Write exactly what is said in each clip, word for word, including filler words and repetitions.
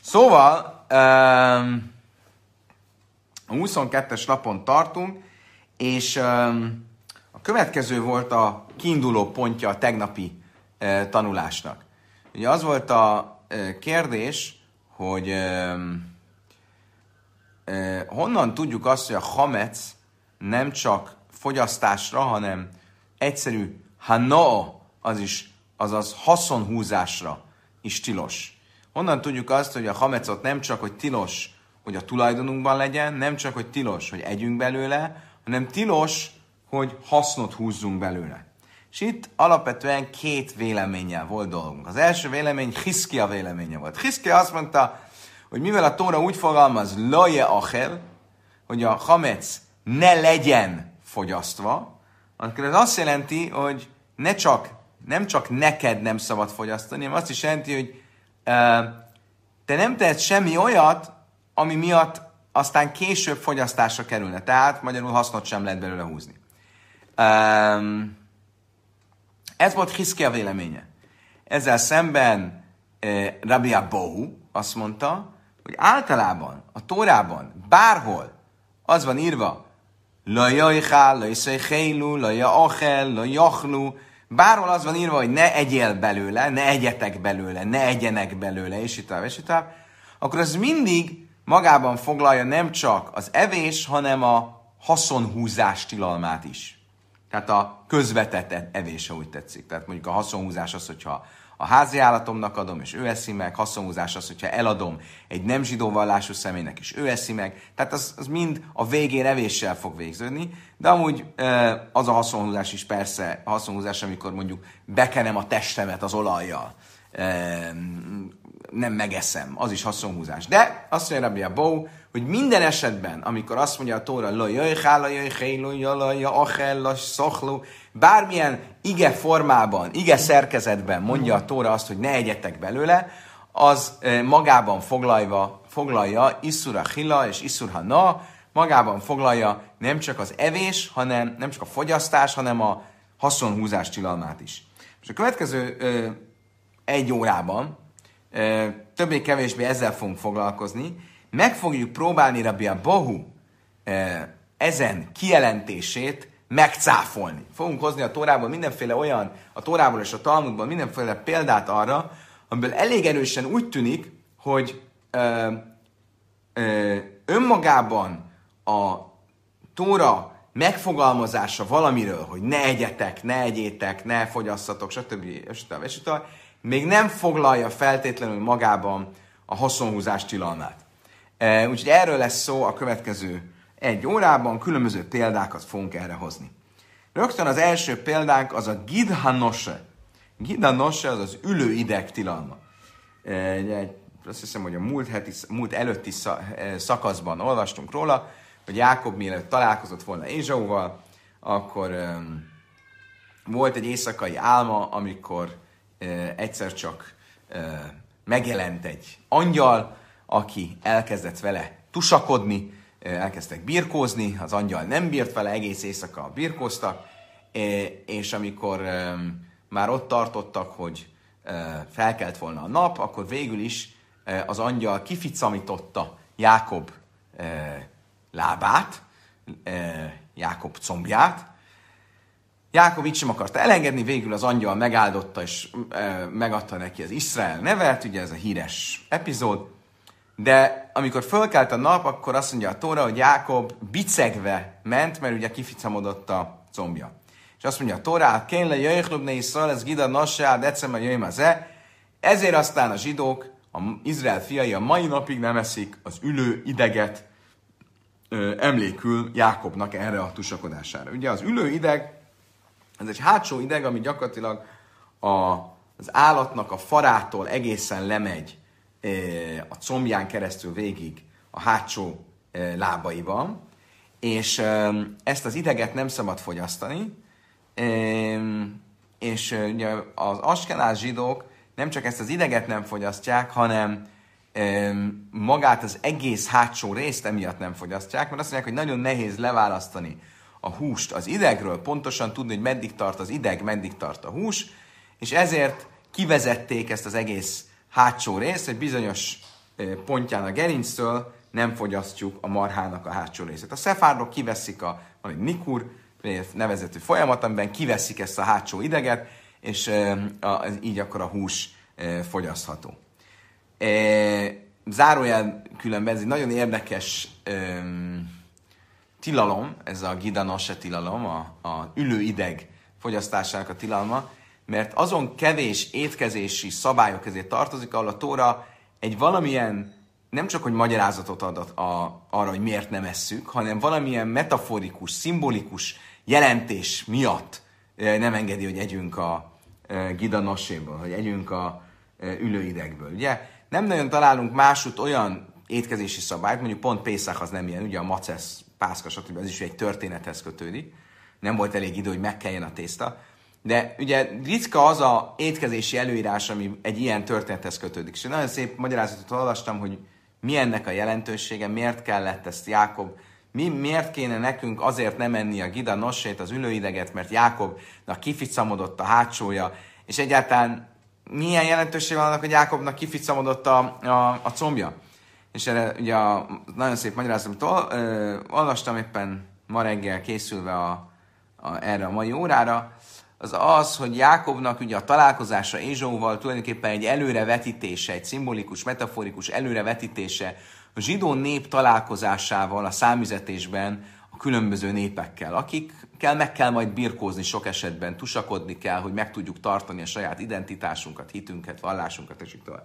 Szóval um, a huszonkettes lapon tartunk, és um, a következő volt a kiinduló pontja a tegnapi uh, tanulásnak. Ugye az volt a uh, kérdés, hogy um, uh, honnan tudjuk azt, hogy a hamec nem csak fogyasztásra, hanem egyszerű hana, az is, azaz haszonhúzásra is tilos. Honnan tudjuk azt, hogy a hamecot nem csak, hogy tilos, hogy a tulajdonunkban legyen, nem csak, hogy tilos, hogy együnk belőle, hanem tilos, hogy hasznot húzzunk belőle. És itt alapvetően két véleménnyel volt dolgunk. Az első vélemény Hiszkia véleménye volt. Hiszkia azt mondta, hogy mivel a Tóra úgy fogalmaz, laje achel, hogy a hamec ne legyen fogyasztva, akkor ez azt jelenti, hogy ne csak, nem csak neked nem szabad fogyasztani, hanem azt is jelenti, hogy uh, te nem tehetsz semmi olyat, ami miatt aztán később fogyasztásra kerülne. Tehát magyarul hasznot sem lehet belőle húzni. Um, ez volt Hiszkia véleménye. Ezzel szemben uh, Rabbi Abahu azt mondta, hogy általában a Tórában bárhol az van írva, la jajchál, la iszajchélu, la jaachel, la jachlu, bárhol az van írva, hogy ne egyél belőle, ne egyetek belőle, ne egyenek belőle, és itt tovább, és itt tovább, akkor az mindig magában foglalja nem csak az evés, hanem a haszonhúzás tilalmát is. Tehát a közvetett evés, úgy tetszik. Tehát mondjuk a haszonhúzás az, hogyha a házi állatomnak adom, és ő eszi meg, haszonhúzás az, hogyha eladom egy nem zsidó vallású személynek, és ő eszi meg. Tehát az, az mind a végén evéssel fog végződni, de amúgy az a haszonhúzás is persze, a haszonhúzás, amikor mondjuk bekenem a testemet az olajjal, nem megeszem, az is haszonhúzás. De azt mondja Rabbi Abahu, hogy minden esetben, amikor azt mondja a Tóra, la jöjjhál, la jöjjhélu, la jöjjachel, la szochlu, bármilyen ige formában, ige szerkezetben mondja a Tóra azt, hogy ne egyetek belőle, az magában foglalja, foglalja iszur achila és iszur hana, magában foglalja nem csak az evés, hanem nem csak a fogyasztás, hanem a haszonhúzás tilalmát is. És a következő ö, egy órában többé-kevésbé ezzel fogunk foglalkozni. Meg fogjuk próbálni Rabbi Abahu ezen kijelentését megcáfolni. Fogunk hozni a Tórából mindenféle olyan, a Tórából és a Talmudból mindenféle példát arra, amiből elég erősen úgy tűnik, hogy ö, ö, önmagában a Tóra megfogalmazása valamiről, hogy ne egyetek, ne egyétek, ne fogyasszatok, stb. stb. stb. még nem foglalja feltétlenül magában a haszonhúzás tilalmát. E, úgyhogy erről lesz szó a következő egy órában, különböző példákat fogunk erre hozni. Rögtön az első példánk az a gidhanoshe. Gidhanoshe az az ülőideg tilalma. E, azt hiszem, hogy a múlt, heti, múlt előtti szakaszban olvastunk róla, hogy Jákob mielőtt találkozott volna Ézsauval, akkor um, volt egy éjszakai álma, amikor uh, egyszer csak uh, megjelent egy angyal, aki elkezdett vele tusakodni, uh, elkezdtek birkózni, az angyal nem bírt vele, egész éjszaka birkóztak, uh, és amikor um, már ott tartottak, hogy uh, felkelt volna a nap, akkor végül is uh, az angyal kificamította Jákob uh, lábát, Jákob combját. Jákob így sem akarta elengedni, végül az angyal megáldotta, és megadta neki az Izrael nevet, ugye ez a híres epizód. De amikor fölkelt a nap, akkor azt mondja a Tóra, hogy Jákob bicegve ment, mert ugye kificamodott a combja. És azt mondja a Tóra, kénle jöjjhlubne Iszrael, ez gida nasseád, egyszerűen jöjjm az e. Ezért aztán a zsidók, az Izrael fiai a mai napig nem eszik az ülő ideget, emlékül Jákobnak erre a tusakodására. Ugye az ülő ideg, ez egy hátsó ideg, ami gyakorlatilag a, az állatnak a farától egészen lemegy e, a combján keresztül végig a hátsó e, lábaiban, és e, ezt az ideget nem szabad fogyasztani, e, és e, ugye az askenáz zsidók nem csak ezt az ideget nem fogyasztják, hanem magát az egész hátsó részt emiatt nem fogyasztják, mert azt mondják, hogy nagyon nehéz leválasztani a húst az idegről, pontosan tudni, hogy meddig tart az ideg, meddig tart a hús, és ezért kivezették ezt az egész hátsó részt, egy bizonyos pontján a gerinctől nem fogyasztjuk a marhának a hátsó részét. A szefárdok kiveszik a, van egy nikur nevezetű folyamat, amiben kiveszik ezt a hátsó ideget, és e, a, így akkor a hús e, fogyasztható. E, zárójel különben ez egy nagyon érdekes e, tilalom, ez a gidanose tilalom, a, a ülőideg fogyasztásának a tilalma, mert azon kevés étkezési szabályok közé tartozik, ahol a Tóra egy valamilyen, nem csak hogy magyarázatot ad a, arra, hogy miért nem esszük, hanem valamilyen metaforikus, szimbolikus jelentés miatt nem engedi, hogy együnk a gidanoséból, hogy együnk a ülőidegből. Ugye nem nagyon találunk másút olyan étkezési szabályt, mondjuk pont Pészach az nem ilyen, ugye a macesz, pászka, stb. Ez is egy történethez kötődik. Nem volt elég idő, hogy megkeljen a tészta. De ugye ritka az a étkezési előírás, ami egy ilyen történethez kötődik. És nagyon szép magyarázatot olvastam, hogy mi ennek a jelentősége, miért kellett ezt Jákob, mi, miért kéne nekünk azért nem enni a gida nosét, az ülőideget, mert Jákobnak kificamodott a hátsója, és egyáltalán milyen jelentőség van annak, hogy Jákobnak kificamodott a, a, a combja. És erre ugye a, nagyon szép magyarázatot ol, ö, olvastam éppen ma reggel készülve a, a, erre a mai órára, az az, hogy Jákobnak ugye a találkozása Ézsauval tulajdonképpen egy előrevetítése, egy szimbolikus, metaforikus előrevetítése a zsidó nép találkozásával a számüzetésben a különböző népekkel, akikkel meg kell majd birkózni sok esetben, tusakodni kell, hogy meg tudjuk tartani a saját identitásunkat, hitünket, vallásunkat, és így tovább.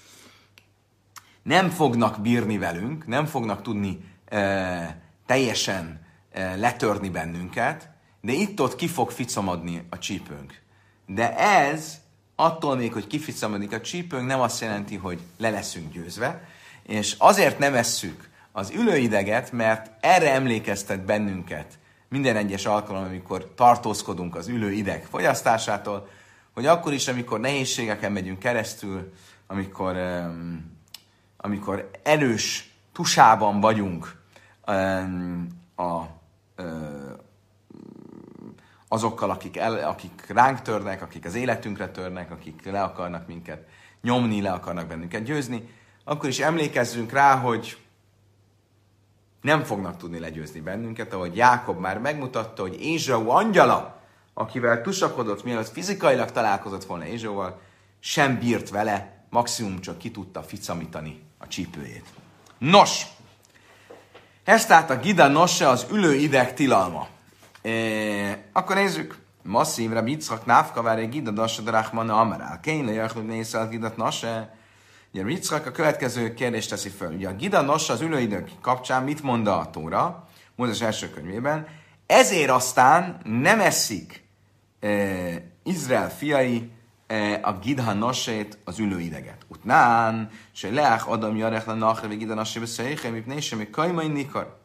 Nem fognak bírni velünk, nem fognak tudni e, teljesen e, letörni bennünket, de itt-ott ki fog ficamodni a csípőnk. De ez, attól még, hogy kificamodik a csípőnk, nem azt jelenti, hogy le leszünk győzve, és azért nem esszük az ülőideget, mert erre emlékeztet bennünket minden egyes alkalom, amikor tartózkodunk az ülőideg fogyasztásától, hogy akkor is, amikor nehézségeken megyünk keresztül, amikor, um, amikor erős tusában vagyunk um, a um, azokkal, akik, el, akik ránk törnek, akik az életünkre törnek, akik le akarnak minket nyomni, le akarnak bennünket győzni, akkor is emlékezzünk rá, hogy nem fognak tudni legyőzni bennünket, ahogy Jákob már megmutatta, hogy Ézsau angyala, akivel tusakodott, mielőtt fizikailag találkozott volna Ézsauval, sem bírt vele, maximum csak ki tudta ficamítani a csípőjét. Nos, ez tehát a gida nosse, az ülőideg tilalma. E, akkor nézzük. Masszív Rabbi Yitzchak návkavár gida nosse drachmana amarál. Kény lejachlub nézzel gidat nosse. Ugye Rabbi Yitzchak a következő kérdést teszi föl. Ugye a gida nosse az ülőideg kapcsán mit mond a Tóra? Mózes első könyvében. Ezért aztán nem eszik e, Izrael fiai e, a gida nossét, az ülőideget. Utnán, se leach adam jarech le nachre, vagy gida nosse beszélyhe, mipné se még kajmai nikar.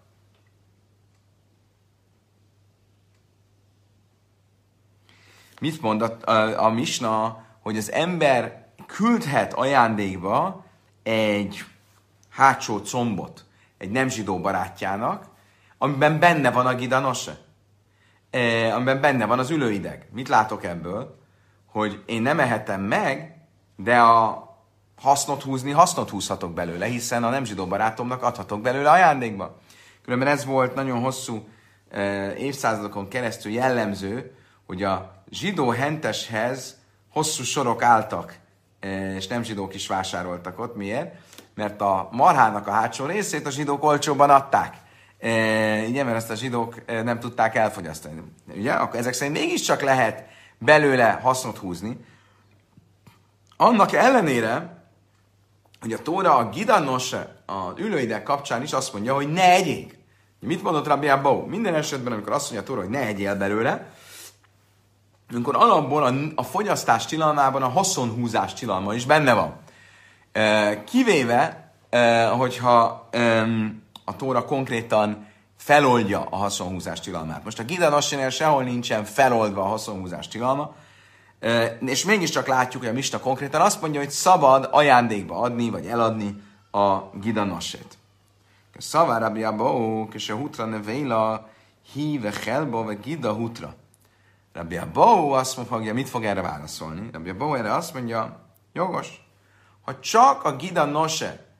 Mit mond a, a, a misna, hogy az ember küldhet ajándékba egy hátsó combot egy nem zsidó barátjának, amiben benne van a gida nosse, e, amiben benne van az ülőideg. Mit látok ebből? Hogy én nem ehetem meg, de a hasznot húzni, hasznot húzhatok belőle, hiszen a nem zsidó barátomnak adhatok belőle ajándékba. Különben ez volt nagyon hosszú e, évszázadokon keresztül jellemző, hogy a zsidó henteshez hosszú sorok álltak, és nem zsidók is vásároltak ott. Miért? Mert a marhának a hátsó részét a zsidók olcsóban adták. Ugye, mert ezt a zsidók nem tudták elfogyasztani. Ugye? Akkor ezek szerint mégiscsak lehet belőle hasznot húzni. Annak ellenére, hogy a Tóra a gida nosse, az ülőideg kapcsán is azt mondja, hogy ne egyék. Mit mondott Rabbi Abba? Minden esetben, amikor azt mondja a Tóra, hogy ne egyél belőle, amikor alapból a, a fogyasztás tilalmában a haszonhúzás tilalma is benne van. E, kivéve, e, hogyha e, a Tóra konkrétan feloldja a haszonhúzás tilalmát. Most a Gida Nosénél sehol nincsen feloldva a haszonhúzás tilalma, e, és mégiscsak látjuk, hogy a Misna konkrétan azt mondja, hogy szabad ajándékba adni, vagy eladni a Gida Nosét. Szavár Rabbi Abba, és a hutra nevéla híve helba, vagy Gida hutra. Rabbi Abba azt mondja, mit fog erre válaszolni? Rabbi Abba erre azt mondja, jogos, ha csak a gida nose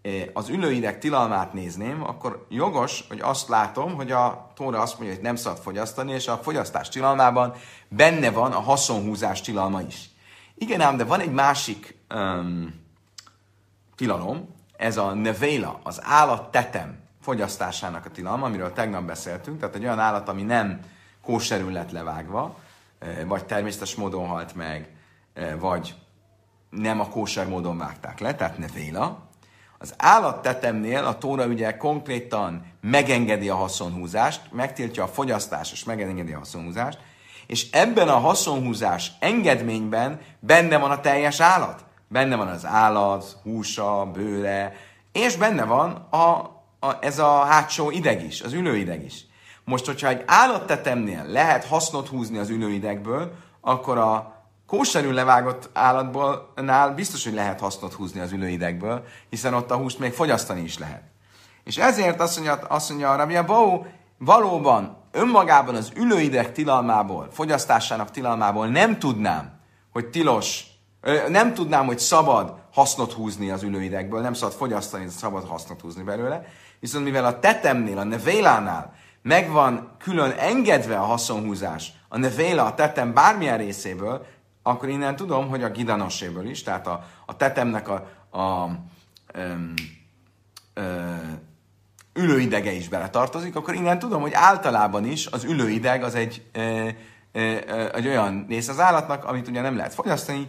az ülőideg tilalmát nézném, akkor jogos, hogy azt látom, hogy a Tóra azt mondja, hogy nem szabad fogyasztani, és a fogyasztás tilalmában benne van a haszonhúzás tilalma is. Igen ám, de van egy másik um, tilalom, ez a nevéla, az állattetem fogyasztásának a tilalma, amiről tegnap beszéltünk, tehát egy olyan állat, ami nem kóserül lett levágva, vagy természetes módon halt meg, vagy nem a kóser módon vágták le, tehát nevéla. Az állattetemnél a Tóra ugye konkrétan megengedi a haszonhúzást, megtiltja a fogyasztást, és megengedi a haszonhúzást, és ebben a haszonhúzás engedményben benne van a teljes állat. Benne van az állat, húsa, bőre, és benne van a, a, ez a hátsó ideg is, az ülőideg is. Most, hogyha egy állattetemnél lehet hasznot húzni az ülőidegből, akkor a kóserül levágott állatból nál biztos, hogy lehet hasznot húzni az ülőidegből, hiszen ott a húst még fogyasztani is lehet. És ezért azt mondja, azt mondja a Rabbi Abou, valóban önmagában az ülőideg tilalmából, fogyasztásának tilalmából nem tudnám, hogy tilos, nem tudnám, hogy szabad hasznot húzni az ülőidegből, nem szabad fogyasztani, szabad hasznot húzni belőle, viszont mivel a tetemnél, a nevélánál megvan külön engedve a haszonhúzás, a nevéla, a tetem bármilyen részéből, akkor innen tudom, hogy a gidanoséből is, tehát a, a tetemnek a, a, a um, um, ülőidege is beletartozik, akkor innen tudom, hogy általában is az ülőideg az egy, e, e, e, egy olyan rész az állatnak, amit ugye nem lehet fogyasztani,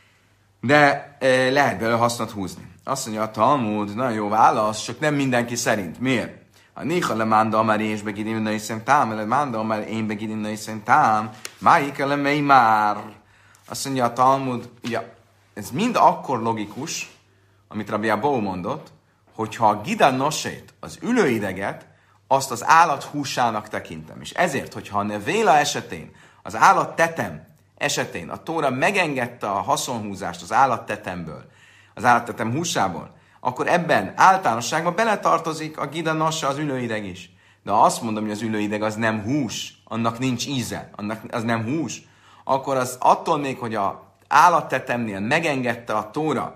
de e, lehet belőle hasznot húzni. Azt mondja a Talmud, nagyon jó válasz, csak nem mindenki szerint. Miért? A néha le mánda már és begidim na iszem tám, le mánda már én begidim na iszem tám, máik ele mely már. Azt mondja a Talmud, ugye, ez mind akkor logikus, amit Rabbi Abou mondott, hogyha a gida nosét, az ülőideget, azt az állat húsának tekintem. És ezért, hogyha a nevéla esetén, az állat tetem esetén a Tóra megengedte a haszonhúzást az állattetemből, az állattetem húsából, akkor ebben általánosságban beletartozik a gida nosa, az ülőideg is. De ha azt mondom, hogy az ülőideg az nem hús, annak nincs íze, annak az nem hús, akkor az attól még, hogy a állattetemnél megengedte a Tóra,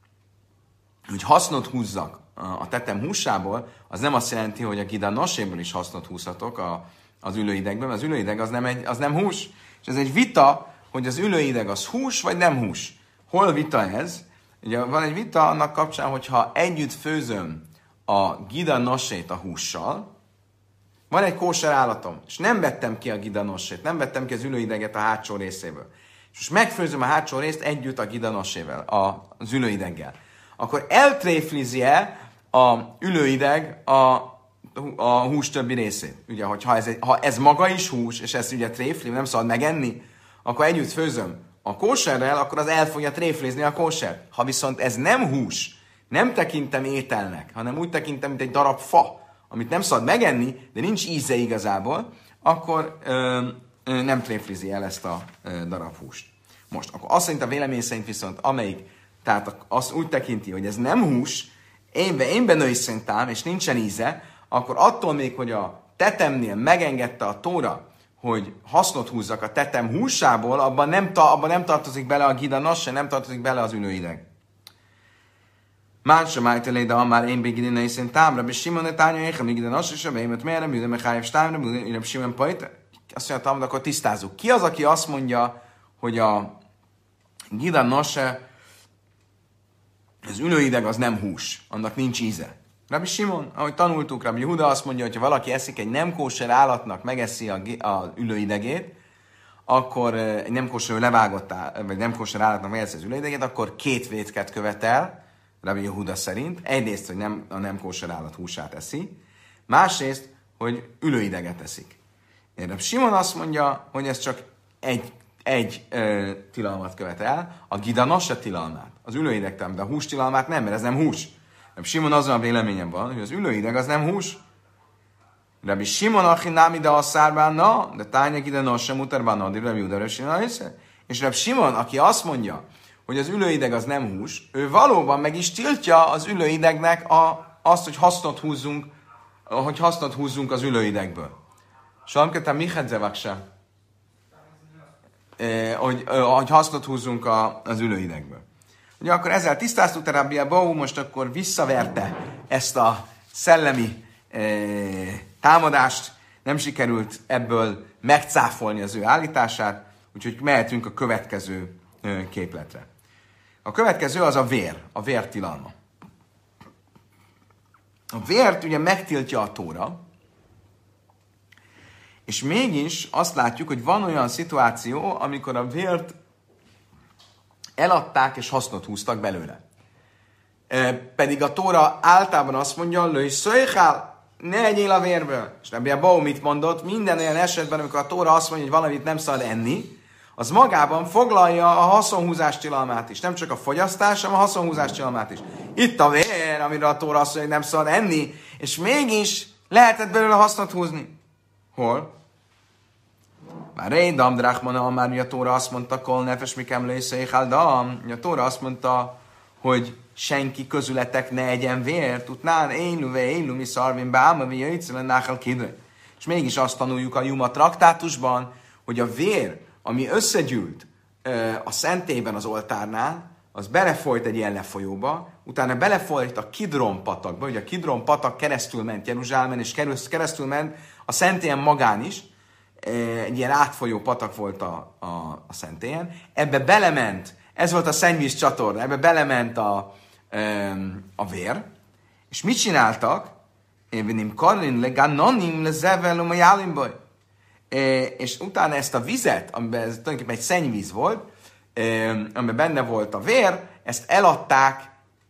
hogy hasznot húzzak a tetem húsából, az nem azt jelenti, hogy a gida noséből is hasznot húzhatok a, az ülőidegben, mert az ülőideg az nem, egy, az nem hús. És ez egy vita, hogy az ülőideg az hús, vagy nem hús. Hol vita ez? Ugye van egy vita annak kapcsán, hogyha együtt főzöm a gida nosét a hússal, van egy kóser állatom, és nem vettem ki a gida nosét, nem vettem ki az ülőideget a hátsó részéből. És most megfőzöm a hátsó részt együtt a gida nosével, a, az ülőideggel. Akkor eltréflizi-e a ülőideg a, a hús többi részét? Ugye, hogyha ez, egy, ha ez maga is hús, és ezt ugye tréfli, nem szabad megenni, akkor együtt főzöm a kóserrel, akkor az el fogja tréflizni a kósert. Ha viszont ez nem hús, nem tekintem ételnek, hanem úgy tekintem, mint egy darab fa, amit nem szabad megenni, de nincs íze igazából, akkor ö, ö, nem tréflizi el ezt a ö, darab húst. Most, akkor azt szerint a vélemény szerint viszont, amelyik tehát azt úgy tekinti, hogy ez nem hús, én, én benői szintám, és nincsen íze, akkor attól még, hogy a tetemnél megengedte a Tóra, hogy hasznot húzzak a tetem húsából, abban nem, ta, abban nem tartozik bele a gida nosse, nem tartozik bele az ülőideg. Másra májtelé, de ha már én begidin na iszén támra, be Simon et ánya éhe, még gida nosse, se beémet mérem, műde megállják stámra, műde Simon pajt. Azt mondja, hogy akkor tisztázzuk. Ki az, aki azt mondja, hogy a gida nosse, az ülőideg az nem hús, annak nincs íze. Rabbi Simon, ahogy tanultuk, Rabbi Huda azt mondja, hogy ha valaki eszik egy nem kóser állatnak, megeszi a, a ülőidegét, akkor egy nem kóser levágott, vagy nem kóser állatnak megeszi az ülőidegét, akkor két vétket követel, Rabbi Huda szerint. Egyrészt, hogy nem, a nem kóser állat húsát eszi, másrészt, hogy ülőideget eszik. Rabbi Simon azt mondja, hogy ez csak egy egy ö, tilalmat követel, a gida nosse tilalmát, az ülőidegtem, de a hús tilalmát nem, mert ez nem hús. Rabbi Simon azon a véleményem van, hogy az ülőideg az nem hús. Rabbi Simon achin námi de a szárbán, na, de tájnya gida nosse muterban, na, de Rabbi Huda rösina össze. És Rabbi Simon, aki azt mondja, hogy az ülőideg az nem hús, ő valóban meg is tiltja az ülőidegnek a, azt, hogy hasznot húzzunk, hogy hasznot húzzunk az ülőidegből. Salmketem mi hedzevakse? Hogy, hogy hasznot húzzunk a, az ülőidegből. Ugye akkor ezzel tisztáztuk, te Rabbi Abou most akkor visszaverte ezt a szellemi e, támadást, nem sikerült ebből megcáfolni az ő állítását, úgyhogy mehetünk a következő e, képletre. A következő az a vér, a vértilalma. A vért ugye megtiltja a Tóra, és mégis azt látjuk, hogy van olyan szituáció, amikor a vért eladták és hasznot húztak belőle. E, pedig a Tóra általában azt mondja, lőj szöjjel, ne egyél a vérből. És Rabbi Abou mit mondott? Minden olyan esetben, amikor a Tóra azt mondja, hogy valamit nem szabad enni, az magában foglalja a haszonhúzás tilalmát is. Nem csak a fogyasztás, hanem a haszonhúzás tilalmát is. Itt a vér, amire a Tóra azt mondja, hogy nem szabad enni, és mégis lehetett belőle hasznot húzni. Hol? Már réd dam drachmana, már a Tóra azt mondta, kol nefes mikem lőszéjjel dam. A Tóra azt mondta, hogy senki közületek ne egyen vért, utnán énlu ve énlu mi szarvin beáma vi jöjjtszelen náhel kidre. És mégis azt tanuljuk a Juma traktátusban, hogy a vér, ami összegyűlt a szentélyben az oltárnál, az belefolyt egy ilyen lefolyóba, utána belefolyt a Kidron patakba, ugye a Kidron patak keresztül ment Jeruzsálemen, és keresztül ment a szentélyen magán is, egy ilyen átfolyó patak volt a, a, a szentélyen, ebbe belement, ez volt a szennyvíz csatorna, ebbe belement a, a vér, és mit csináltak? Évinim karin le ganonim le zevelum a jálimbaj. És utána ezt a vizet, amiben ez tulajdonképpen egy szennyvíz volt, amiben benne volt a vér, ezt eladták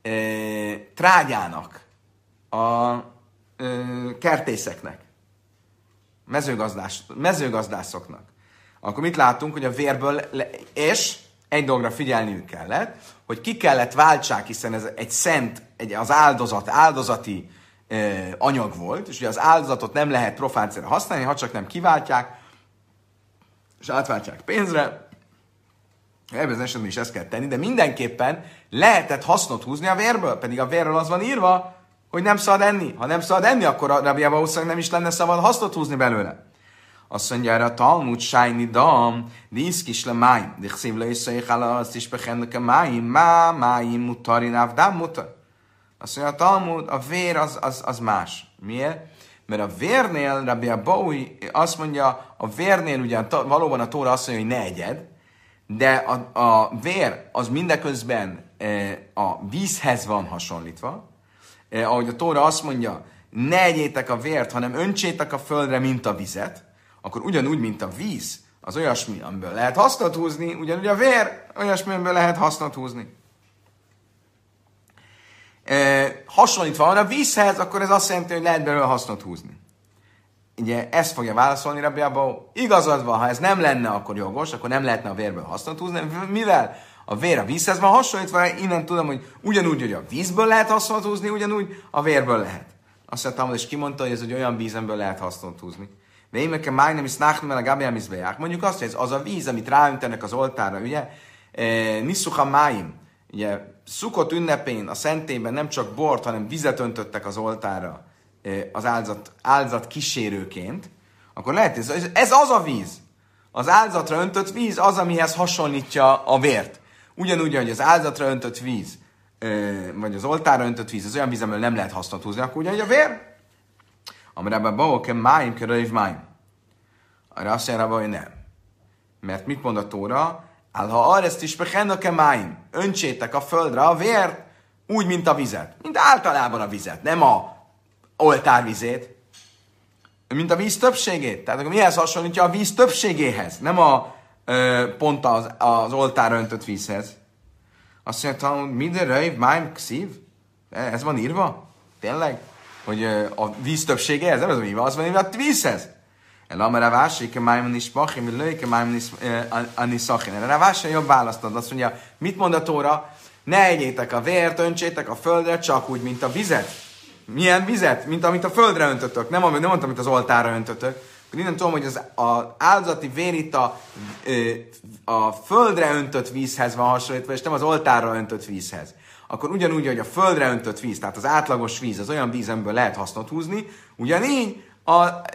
trágyának, a kertészeknek, mezőgazdás, mezőgazdászoknak. Akkor mit látunk, hogy a vérből, le, és egy dologra figyelniük kellett, hogy ki kellett váltsák, hiszen ez egy szent, egy, az áldozat, áldozati eh, anyag volt, és ugye az áldozatot nem lehet profán célra használni, ha csak nem kiváltják, és átváltják pénzre. Ebben az esetben is ezt kell tenni, de mindenképpen lehetett hasznot húzni a vérből, pedig a vérről az van írva, hogy nem szabad enni. Ha nem szabad enni, akkor a Rabbi Abou szerint nem is lenne szabad hasznot húzni belőle. Azt mondja erre a Talmud, sájni dam, díszkis le máim, de szív le iszaichál, azt is behennek a máim, má, máim, mutarin, ávdám, mutar. Azt mondja a Talmud, a vér az, az, az más. Miért? Mert a vérnél, Rabbi Abou azt mondja, a vérnél ugyan valóban a Tóra azt mondja, hogy ne egyed, de a, a vér az mindeközben e, a vízhez van hasonlítva, eh, ahogy a Tóra azt mondja, ne egyétek a vért, hanem öntsétek a földre, mint a vizet, akkor ugyanúgy, mint a víz, az olyasmi, amiből lehet hasznot húzni, ugyanúgy a vér, olyasmi, amiből lehet hasznot húzni. Eh, hasonlítva van a vízhez, akkor ez azt jelenti, hogy lehet belőle hasznot húzni. Ugye ezt fogja válaszolni Rabbi Abou. Igazad van, ha ez nem lenne, akkor jogos, akkor nem lehetne a vérből hasznot húzni, mivel a vér a vízhez van hasonlítva, innen tudom, hogy ugyanúgy, hogy a vízből lehet hasznot húzni, ugyanúgy a vérből lehet. Azt mondtam, és kimondta, hogy ez egy olyan vízemből lehet hasznot húzni. De én nekem már nem is náknem el a Gabriel izbeják. Mondjuk azt, hogy ez az a víz, amit ráöntenek az oltárra, ugye? Niszuha máim. Ugye, Szukot ünnepén a szentében nem csak bort, hanem vizet öntöttek az oltárra az áldozat, áldozat kísérőként, akkor lehet, ez, ez az a víz. Az áldozatra öntött víz az, amihez hasonlítja a vért. Ugyanúgy, hogy az áldozatra öntött víz, vagy az oltárra öntött víz, az olyan víz, amiből nem lehet hasznot húzni, akkor ugyanúgy a vér. Amirában baóke máim, köröjv máim. Arra azt mondja, hogy nem. Mert mit mond a Tóra? Álha areszt is behennak-e máim. Öntsétek a földre a vért, úgy, mint a vizet. Mint általában a vizet, nem a oltárvizét, mint a víz többségét. Tehát akkor mihez hasonlítja a víz többségéhez, nem a ö, pont az, az oltárra öntött vízhez. Azt mondja, hogy minden röjv, máim, szív? Ez van írva? Tényleg? Hogy ö, a víz többségéhez? Nem ez van írva, az van írva a vízhez. El amara vásik, máim is pachim, lőjke, máim is aniszachin. Erre a vásik jobb választod. Azt mondja, mit mond a Tóra? Ne egyétek a vért, öntsétek a földre, csak úgy, mint a vizet. Milyen vizet? Mint amit a földre öntötök. Nem, nem mondtam, amit az oltárra öntötök. Akkor innen tudom, hogy az, az áldozati vér itt a, a földre öntött vízhez van hasonlítva, és nem az oltárra öntött vízhez. Akkor ugyanúgy, hogy a földre öntött víz, tehát az átlagos víz, az olyan víz, amiből lehet hasznot húzni, ugyanígy a,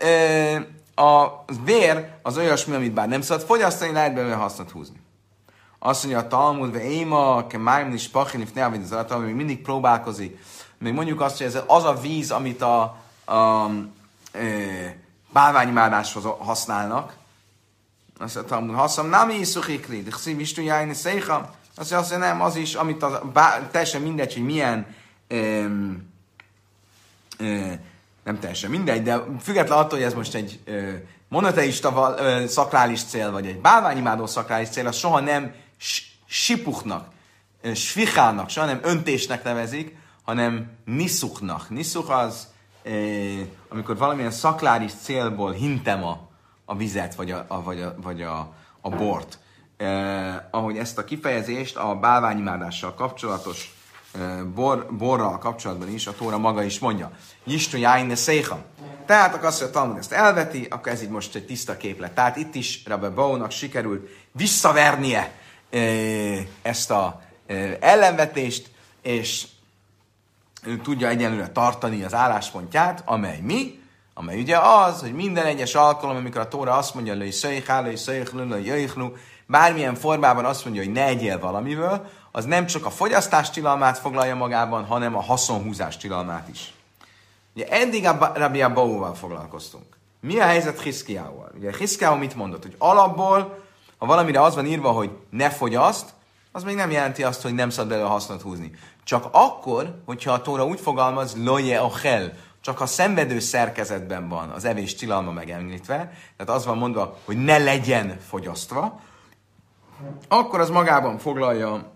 a vér az olyasmi, amit bár nem szabad fogyasztani, lehet belőle hasznot húzni. Azt mondja a Talmud, ve éma, ke májmni spachin, if ne avid az alatt, még mindig próbálkozik. Még mondjuk azt, hogy ez az a víz, amit a, a, a bálványimádáshoz használnak. Azt mondja a Talmud, haszam, nem iszukikli, de szív istújájni széha. Azt mondja, nem, az is, amit a, bá, teljesen mindegy, hogy milyen öm, ö, nem teljesen mindegy, de független attól, hogy ez most egy ö, monoteista ö, szakrális cél, vagy egy bálványimádó szakrális cél, az soha nem sipuchnak, svichának, soha nem öntésnek nevezik, hanem niszuknak. Niszuk az, ö, amikor valamilyen szakrális célból hintem a, a vizet, vagy a, a, vagy a, vagy a, a bort. Uh, ahogy ezt a kifejezést a bálványimádással kapcsolatos uh, bor, borral kapcsolatban is a Tóra maga is mondja. Jistu jájne széha. Tehát akkor azt, hogy a Talmud ezt elveti, akkor ez így most egy tiszta képlet. Tehát itt is Rabbi Baunak sikerült visszavernie uh, ezt a uh, ellenvetést, és ő tudja egyenlőre tartani az álláspontját, amely mi? Amely ugye az, hogy minden egyes alkalom, amikor a Tóra azt mondja, hogy széjhá, hogy széjhlő, hogy jöjjhlő, bármilyen formában azt mondja, hogy ne egyél valamiből, az nem csak a fogyasztás tilalmát foglalja magában, hanem a haszonhúzás tilalmát is. Ugye eddig a Rabbi Abaúval foglalkoztunk. Mi a helyzet Hiszkiával? Ugye Hiszkiával mit mondott? Hogy alapból, ha valamire az van írva, hogy ne fogyaszt, az még nem jelenti azt, hogy nem szabad belőle hasznot húzni. Csak akkor, hogyha a Tóra úgy fogalmaz, loje achel, csak a szenvedő szerkezetben van az evés tilalma megemlítve, tehát az van mondva, hogy ne legyen fogyasztva, akkor az magában foglalja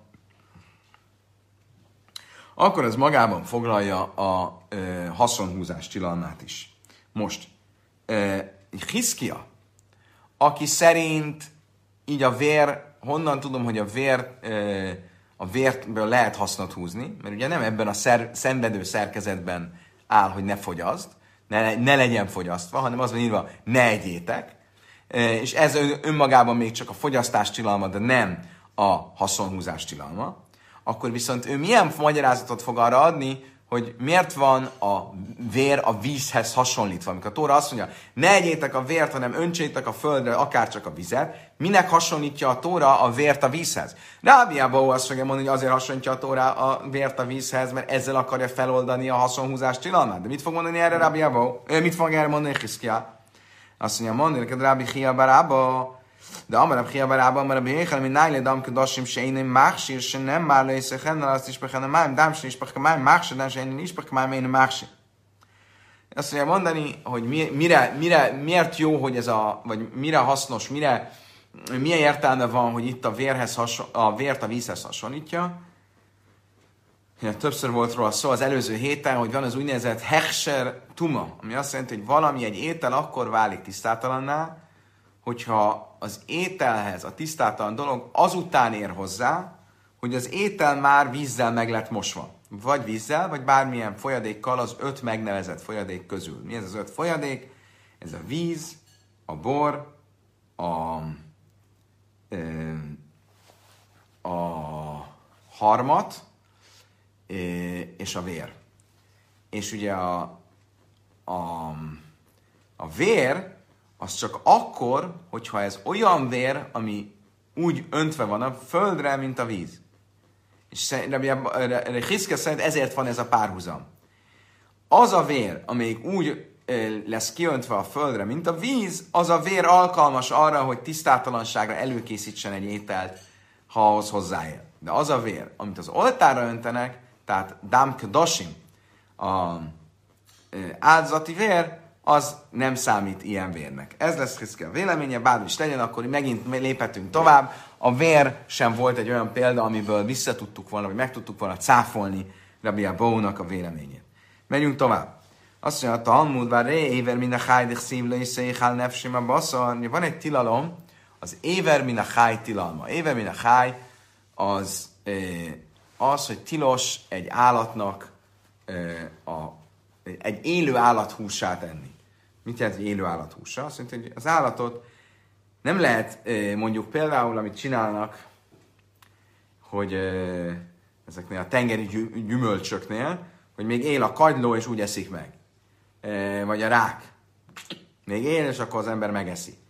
akkor az magában foglalja a e, haszonhúzás tilalmát is. Most, e, Hiszkia, aki szerint így a vér, honnan tudom, hogy a vér, e, a vértből lehet hasznot húzni, mert ugye nem ebben a szer, szenvedő szerkezetben áll, hogy ne fogyaszt, ne, ne legyen fogyasztva, hanem az van írva, ne egyétek, és ez önmagában még csak a fogyasztás tilalma, de nem a haszonhúzás tilalma, akkor viszont ő milyen magyarázatot fog arra adni, hogy miért van a vér a vízhez hasonlítva. Amikor a Tóra azt mondja, ne egyétek a vért, hanem öntsétek a földre, akár csak a vizet, minek hasonlítja a Tóra a vért a vízhez? Rabbi Abaú azt fogja mondani, hogy azért hasonlítja a Tóra a vért a vízhez, mert ezzel akarja feloldani a haszonhúzás tilalmát. De mit fog mondani erre Rabbi Abaú? Mit fog erre mondani Hiszkia? Azt mondja, mondani neked Rabbi Chia bar Abba, de amar Rabbi Chia bar Abba, amar Rabbi Yechel, mi nájle dam kedoshim, se én machsir, se nem már le szechennel, azt is pekhen a máim, dám se is pekhen a máim, machsir, dám se én is pekhen a máim, én machsir. Azt mondja mondani, hogy mi, mire, mire, miért jó, hogy ez a, vagy mire hasznos, mire, milyen értelme van, hogy itt a, vérhez hason, a vért a vízhez hasonlítja. Ja, többször volt róla szó az előző héten, hogy van az úgynevezett hechser tuma, ami azt jelenti, hogy valami egy étel akkor válik tisztátalanná, hogyha az ételhez a tisztátalan dolog azután ér hozzá, hogy az étel már vízzel meg lett mosva. Vagy vízzel, vagy bármilyen folyadékkal az öt megnevezett folyadék közül. Mi ez az öt folyadék? Ez a víz, a bor, a, a harmat, és a vér. És ugye a, a, a vér az csak akkor, hogyha ez olyan vér, ami úgy öntve van a földre, mint a víz. És Hiszkia szerint ezért van ez a párhuzam. Az a vér, amelyik úgy lesz kiöntve a földre, mint a víz, az a vér alkalmas arra, hogy tisztátalanságra előkészítsen egy ételt, ha ahhoz hozzáér. De az a vér, amit az oltárra öntenek, tehát dam kedoshim, a áldozati vér, az nem számít ilyen vérnek. Ez lesz Hiszkia véleménye, bármi is legyen, akkor megint léphetünk tovább. A vér sem volt egy olyan példa, amiből vissza tudtuk volna, vagy meg tudtuk volna cáfolni Rabbi Abaúnak a véleményét. Megyünk tovább. Azt mondja, a Talmud, bár ré éver min a chájdik szívlői széjhál nefsim a baszar. Van egy tilalom, az éver min a cháj tilalma. Éver min a cháj az, az, hogy tilos egy állatnak a, egy élő állat húsát enni. Mit jelent egy élő állat húsa? Azt mondja, hogy az állatot nem lehet, mondjuk például, amit csinálnak, hogy ezeknél a tengeri gyümölcsöknél, hogy még él a kagyló, és úgy eszik meg. Vagy a rák. Még él, és akkor az ember megeszi.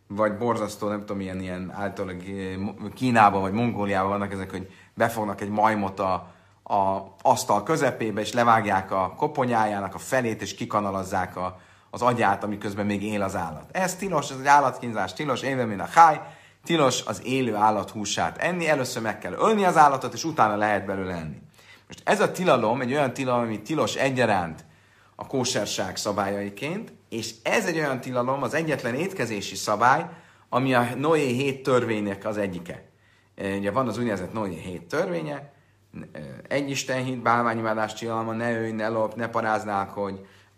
vagy borzasztó, nem tudom, ilyen, ilyen általában Kínában vagy Mongóliában vannak ezek, hogy befognak egy majmot a, a asztal közepébe, és levágják a koponyájának a felét, és kikanalazzák a, az agyát, amiközben még él az állat. Ez tilos, ez egy állatkínzás, tilos, éve min a háj, tilos az élő állat húsát enni, először meg kell ölni az állatot, és utána lehet belőle enni. Most ez a tilalom egy olyan tilalom, ami tilos egyaránt a kóserság szabályaiként, és ez egy olyan tilalom, az egyetlen étkezési szabály, ami a Noé hét törvénynek az egyike. Ugye van az úgynevezett Noé hét törvénye, egy istenhit, bálványimádás tilalma, ne ölj, ne lop, ne paráználkodj.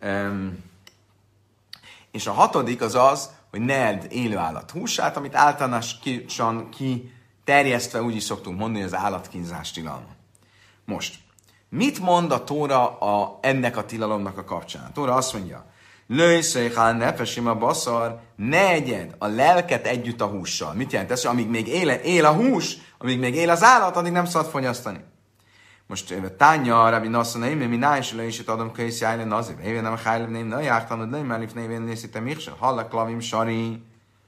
És a hatodik az az, hogy ne edd élő állat húsát, amit általánosan kiterjesztve úgy is szoktunk mondani, hogy az állatkínzás tilalma. Most, mit mond a Tóra a, ennek a tilalomnak a kapcsán? A Tóra azt mondja, lőjszéhál nefesim a baszar, ne egyed a lelket együtt a hússal. Mit jelent ez? Amíg még él, él a hús, amíg még él az állat, addig nem szabad fogyasztani. Most tánya, Rabbi Nassan, én mi nájs lőjsét adom kölysz jájlen azért, évén nem a hájlem ném, ne jártanod, nem mellif névén nézítem mégsem, hallak lavim sari.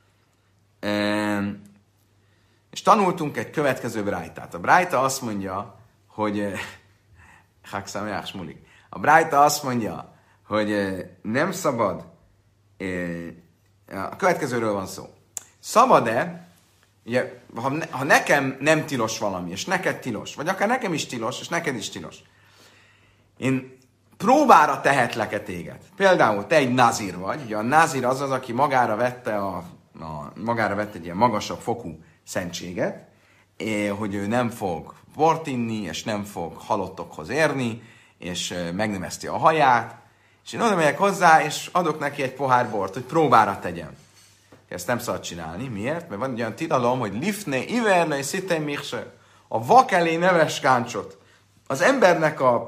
És tanultunk egy következő brájtát. A brájta azt mondja, hogy Hakszám Smulik. A brájta azt mondja, hogy nem szabad, a következőről van szó. Szabad-e, ugye, ha, ne, ha nekem nem tilos valami, és neked tilos, vagy akár nekem is tilos, és neked is tilos, én próbára tehetlek-e téged? Például te egy nazír vagy, ugye a nazír az az, aki magára vette, a, a, magára vette egy ilyen magasabb fokú szentséget, hogy ő nem fog bort inni, és nem fog halottokhoz érni, és megnemeszti a haját, és én oda megyek hozzá, és adok neki egy pohár bort, hogy próbára tegyem. Ezt nem szabad csinálni. Miért? Mert van egy olyan tilalom, hogy lifne, iverne, szittem mégse. A vak elé neves káncsot. Az embernek a,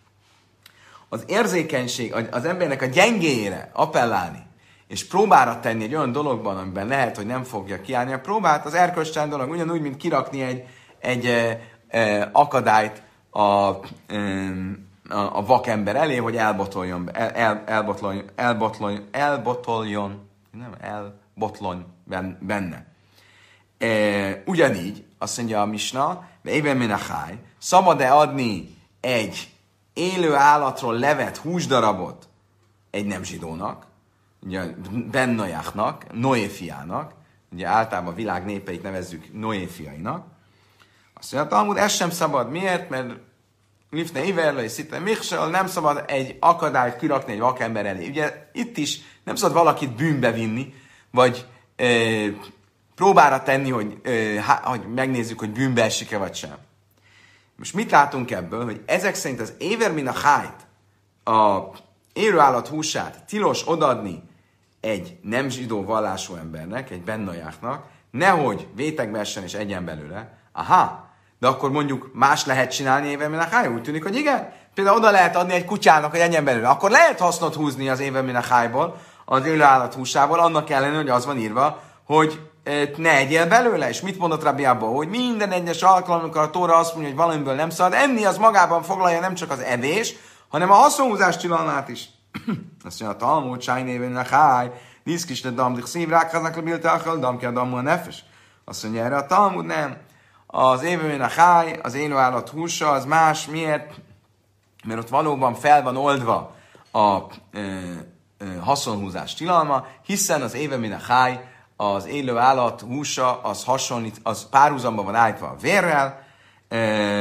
az érzékenység, az embernek a gyengéjére appellálni, és próbára tenni egy olyan dologban, amiben lehet, hogy nem fogja kiállni a próbát, az erkölcstelen dolog, ugyanúgy, mint kirakni egy, egy e, e, akadályt a, e, a, a vakember elé, hogy elbotoljon, el, el, elbotoljon, elbotoljon, elbotoljon, nem, elbotlon benne. E, ugyanígy, azt mondja a Misna, éven menachai, szabad-e adni egy élő állatról levett húsdarabot egy nem zsidónak, ugye Bennajáknak, Noé fiának, ugye általában a világ népeit nevezzük Noé fiainak. Azt mondja, a Talmud, ez sem szabad. Miért? Mert Lifne Iverle és Szitten Michsel nem szabad egy akadályt kirakni egy vakember elé. Ugye itt is nem szabad valakit bűnbe vinni, vagy e, próbára tenni, hogy, e, há, hogy megnézzük, hogy bűnbe esik-e vagy sem. Most mit látunk ebből? Hogy ezek szerint az éver min a hájt, a élő állat húsát tilos odadni egy nem zsidó vallású embernek, egy bennajáknak, nehogy vétekbe essen és egyen belőle. Aha, de akkor mondjuk más lehet csinálni éven min a háj? Úgy tűnik, hogy igen. Például oda lehet adni egy kutyának, hogy egyen belőle. Akkor lehet hasznot húzni az éven min a hájból, az élő állat húsából, annak ellenére, hogy az van írva, hogy ne egyél belőle. És mit mondott Rabbi Abba? Hogy minden egyes alkalom, amikor a Tóra azt mondja, hogy valamiből nem szabad enni, az magában foglalja nem csak az evés, hanem a haszonhúzás tilalmát is. Azt mondja, a Talmud, sájnéven neháj, diszkis le damdik szívrákhaznak lebilte akal, damki a damu a nefes. Azt mondja, erre a Talmud nem. Az éven neháj, az élő állat húsa, az más. Miért? Mert ott valóban fel van oldva a e, e, haszonhúzás tilalma, hiszen az éven neháj, az élő állat húsa, az hasonlít, az párhuzamban van állítva a vérrel, e,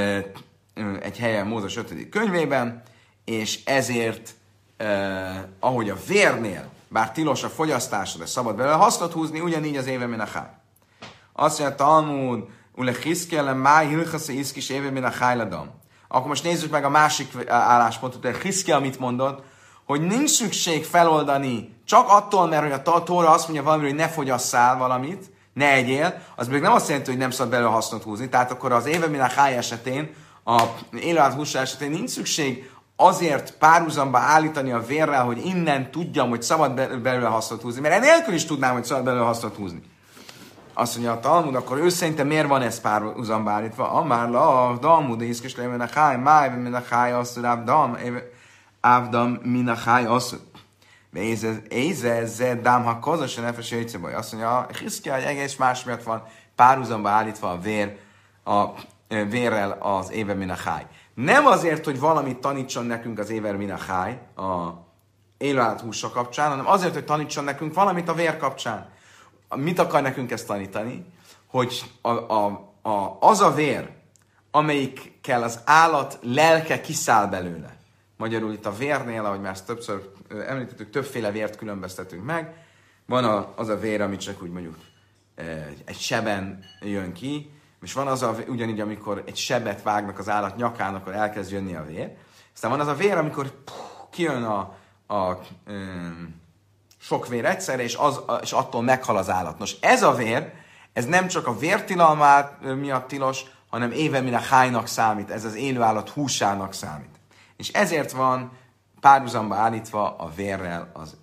egy helyen Mózes ötödik könyvében, és ezért, eh, ahogy a vérnél, bár tilos a fogyasztása, de szabad belőle hasznot húzni, ugyanígy az éve minachá. Azt mondja, Talmud, ule hiszkélem, máj hilchasze iszkis éve minachá ladam. Akkor most nézzük meg a másik álláspontot, hogy Hiszkia mit mondott, hogy nincs szükség feloldani csak attól, mert hogy a Tóra azt mondja valamiről, hogy ne fogyasszál valamit, ne egyél, az még nem azt jelenti, hogy nem szabad belőle hasznot húzni. Tehát akkor az éve minachá esetén, a élőállat húsa esetén nincs szükség azért párhuzamba állítani a vérrel, hogy innen tudjam, hogy szabad belőle hasznot húzni, mert enélkül is tudnám, hogy szabad belőle hasznot húzni. Azt mondja a Talmud, akkor ő szerintem miért van ez párhuzamba állítva? Amár la, a Talmud, de hiszkes le, minachái, máj, minachái, asszur, ávdam, ávdam, minachái, asszur. Éze, ze, dám, ha kozos, nefes jöjtszebaj. Azt mondja, Hiszkia, hogy egész más miatt van párhuzamba állítva a vér, a vérrel az éver min a háj. Nem azért, hogy valamit tanítson nekünk az éver min a háj, a élőállat húsa kapcsán, hanem azért, hogy tanítson nekünk valamit a vér kapcsán. Mit akar nekünk ezt tanítani? Hogy a, a, a, az a vér, amelyikkel az állat lelke kiszáll belőle. Magyarul itt a vérnél, ahogy már ezt többször említettük, többféle vért különböztetünk meg. Van a, az a vér, amit csak úgy mondjuk egy seben jön ki, és van az a, ugyanígy, amikor egy sebet vágnak az állat nyakán, akkor elkezd jönni a vér. Aztán van az a vér, amikor puh, kijön a, a, a sok vér egyszerre, és, az, és attól meghal az állat. Nos, ez a vér, ez nem csak a vértilalmát miatt tilos, hanem éve min a hájnak számít, ez az élőállat húsának számít. És ezért van párhuzamba állítva a vérrel az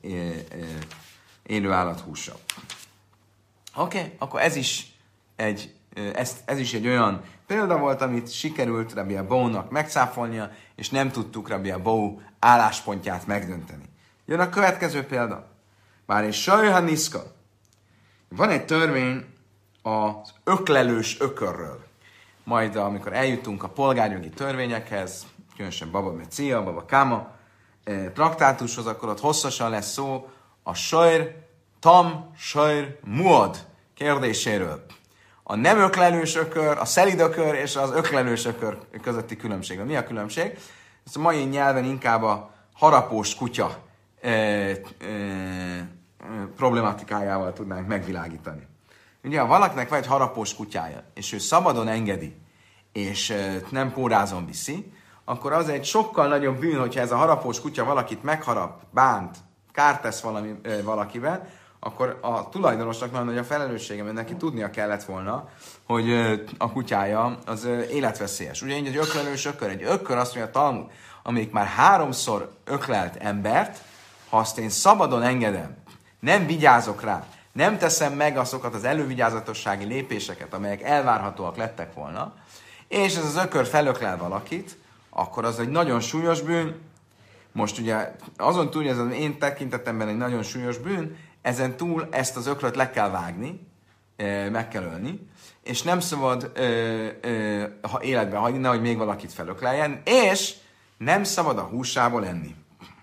élőállat húsa. Oké, okay, akkor ez is egy, ez, ez is egy olyan példa volt, amit sikerült Rabbi Abónak megcáfolnia, és nem tudtuk Rabbi Abó álláspontját megdönteni. Jön a következő példa. Bár egy sajha niszka. Van egy törvény az öklelős ökörről. Majd amikor eljutunk a polgárjogi törvényekhez, különösen Baba Mecia, Baba Káma traktátushoz, akkor ott hosszasan lesz szó a sajr, tam, sajr, muad kérdéséről. A nem öklelős ökör, a szelíd ökör és az öklelős ökör közötti különbség. Mi a különbség? Ezt a mai nyelven inkább a harapós kutya e, e, e, problematikájával tudnánk megvilágítani. Ugye, ha valakinek van egy harapós kutyája, és ő szabadon engedi, és e, nem pórázon viszi, akkor az egy sokkal nagyobb bűn, hogyha ez a harapós kutya valakit megharap, bánt, kárt tesz valami, e, valakivel, akkor a tulajdonosnak nagyon nagy a felelőssége, mert neki tudnia kellett volna, hogy a kutyája az életveszélyes. Ugye így egy öklelős ökör, egy ökör azt mondja a Talmud, amelyik már háromszor öklelt embert, ha azt én szabadon engedem, nem vigyázok rá, nem teszem meg azokat az elővigyázatossági lépéseket, amelyek elvárhatóak lettek volna, és ez az ökör felöklel valakit, akkor az egy nagyon súlyos bűn. Most ugye azon túl, hogy ez az én tekintetemben egy nagyon súlyos bűn, ezen túl ezt az ökröt le kell vágni, meg kell ölni, és nem szabad ö, ö, ha életben hagyni, nehogy még valakit felökleljen, és nem szabad a húsából enni.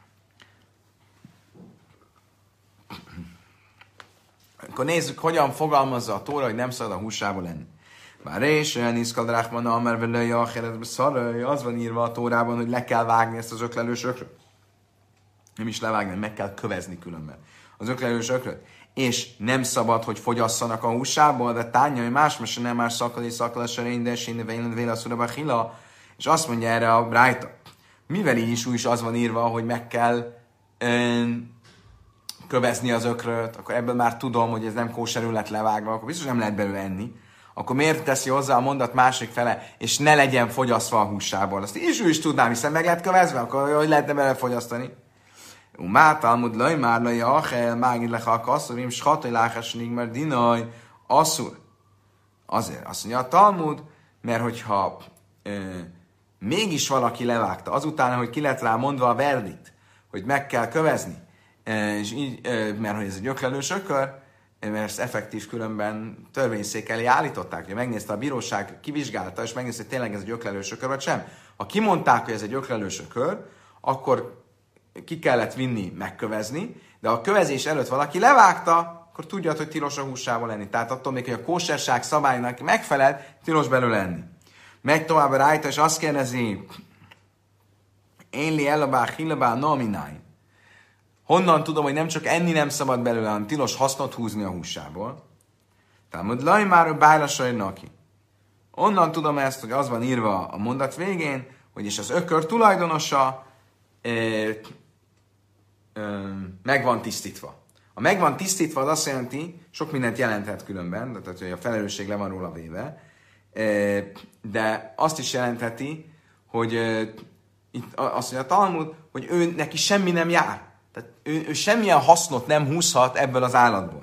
Akkor nézzük, hogyan fogalmazza a Tóra, hogy nem szabad a húsából enni. Már és olyan iszkadrákban, amer velője a heredbe szaraj, az van írva a Tórában, hogy le kell vágni ezt az öklelős ökröt. Nem is levágni, meg kell kövezni különben az öklelős ökröt. És nem szabad, hogy fogyasszanak a húsából, de tánya, hogy más mese nem más szakadé szakalásarény, de sénde vejlen vélaszúra hila. És azt mondja erre a Brájta, mivel így is úgy is az van írva, hogy meg kell ön, kövezni az ökröt, akkor ebből már tudom, hogy ez nem kóserül lett levágva, akkor biztos nem lehet belőle enni. Akkor miért teszi hozzá a mondat másik fele, és ne legyen fogyasztva a húsából? Azt is ő is tudnám, hiszen meg lehet kövezve, akkor hogy lehetne belőle fogyasztani? Umá Talmud laj már laj achel, mágid lecha a kasszurim, schatai láchásnig, mert dinaj, asszur. Azért azt mondja a Talmud, mert hogyha e, mégis valaki levágta, azután, hogy ki lett rá mondva a verdikt, hogy meg kell kövezni, e, és így, e, mert hogy ez egy öklelős ökör, mert ezt effektív különben törvényszék elé állították, hogy megnézte a bíróság, kivizsgálta, és megnézte, hogy tényleg ez egy öklelős ökör, vagy sem. Ha kimondták, hogy ez egy öklelős ökör, akkor ki kellett vinni, megkövezni, de ha a kövezés előtt valaki levágta, akkor tudja, hogy tilos a húsával lenni. Tehát attól még, hogy a kóserság szabálynak megfelel, tilos belőle lenni. Megy tovább a Rájta, és azt kérdezi, Énli ellabá, hillabá, nomináj. Honnan tudom, hogy nem csak enni nem szabad belőle, hanem tilos hasznot húzni a húsából? Tehát laj már a bájlasai naki. Onnan tudom ezt, hogy az van írva a mondat végén, hogy és az ökör tulajdonosa e, e, meg van tisztítva. A meg van tisztítva az azt jelenti, sok mindent jelenthet különben, tehát hogy a felelősség le van róla véve, e, de azt is jelentheti, hogy e, itt azt mondja a Talmud, hogy ő neki semmi nem jár. Tehát ő, ő semmilyen hasznot nem húzhat ebből az állatból.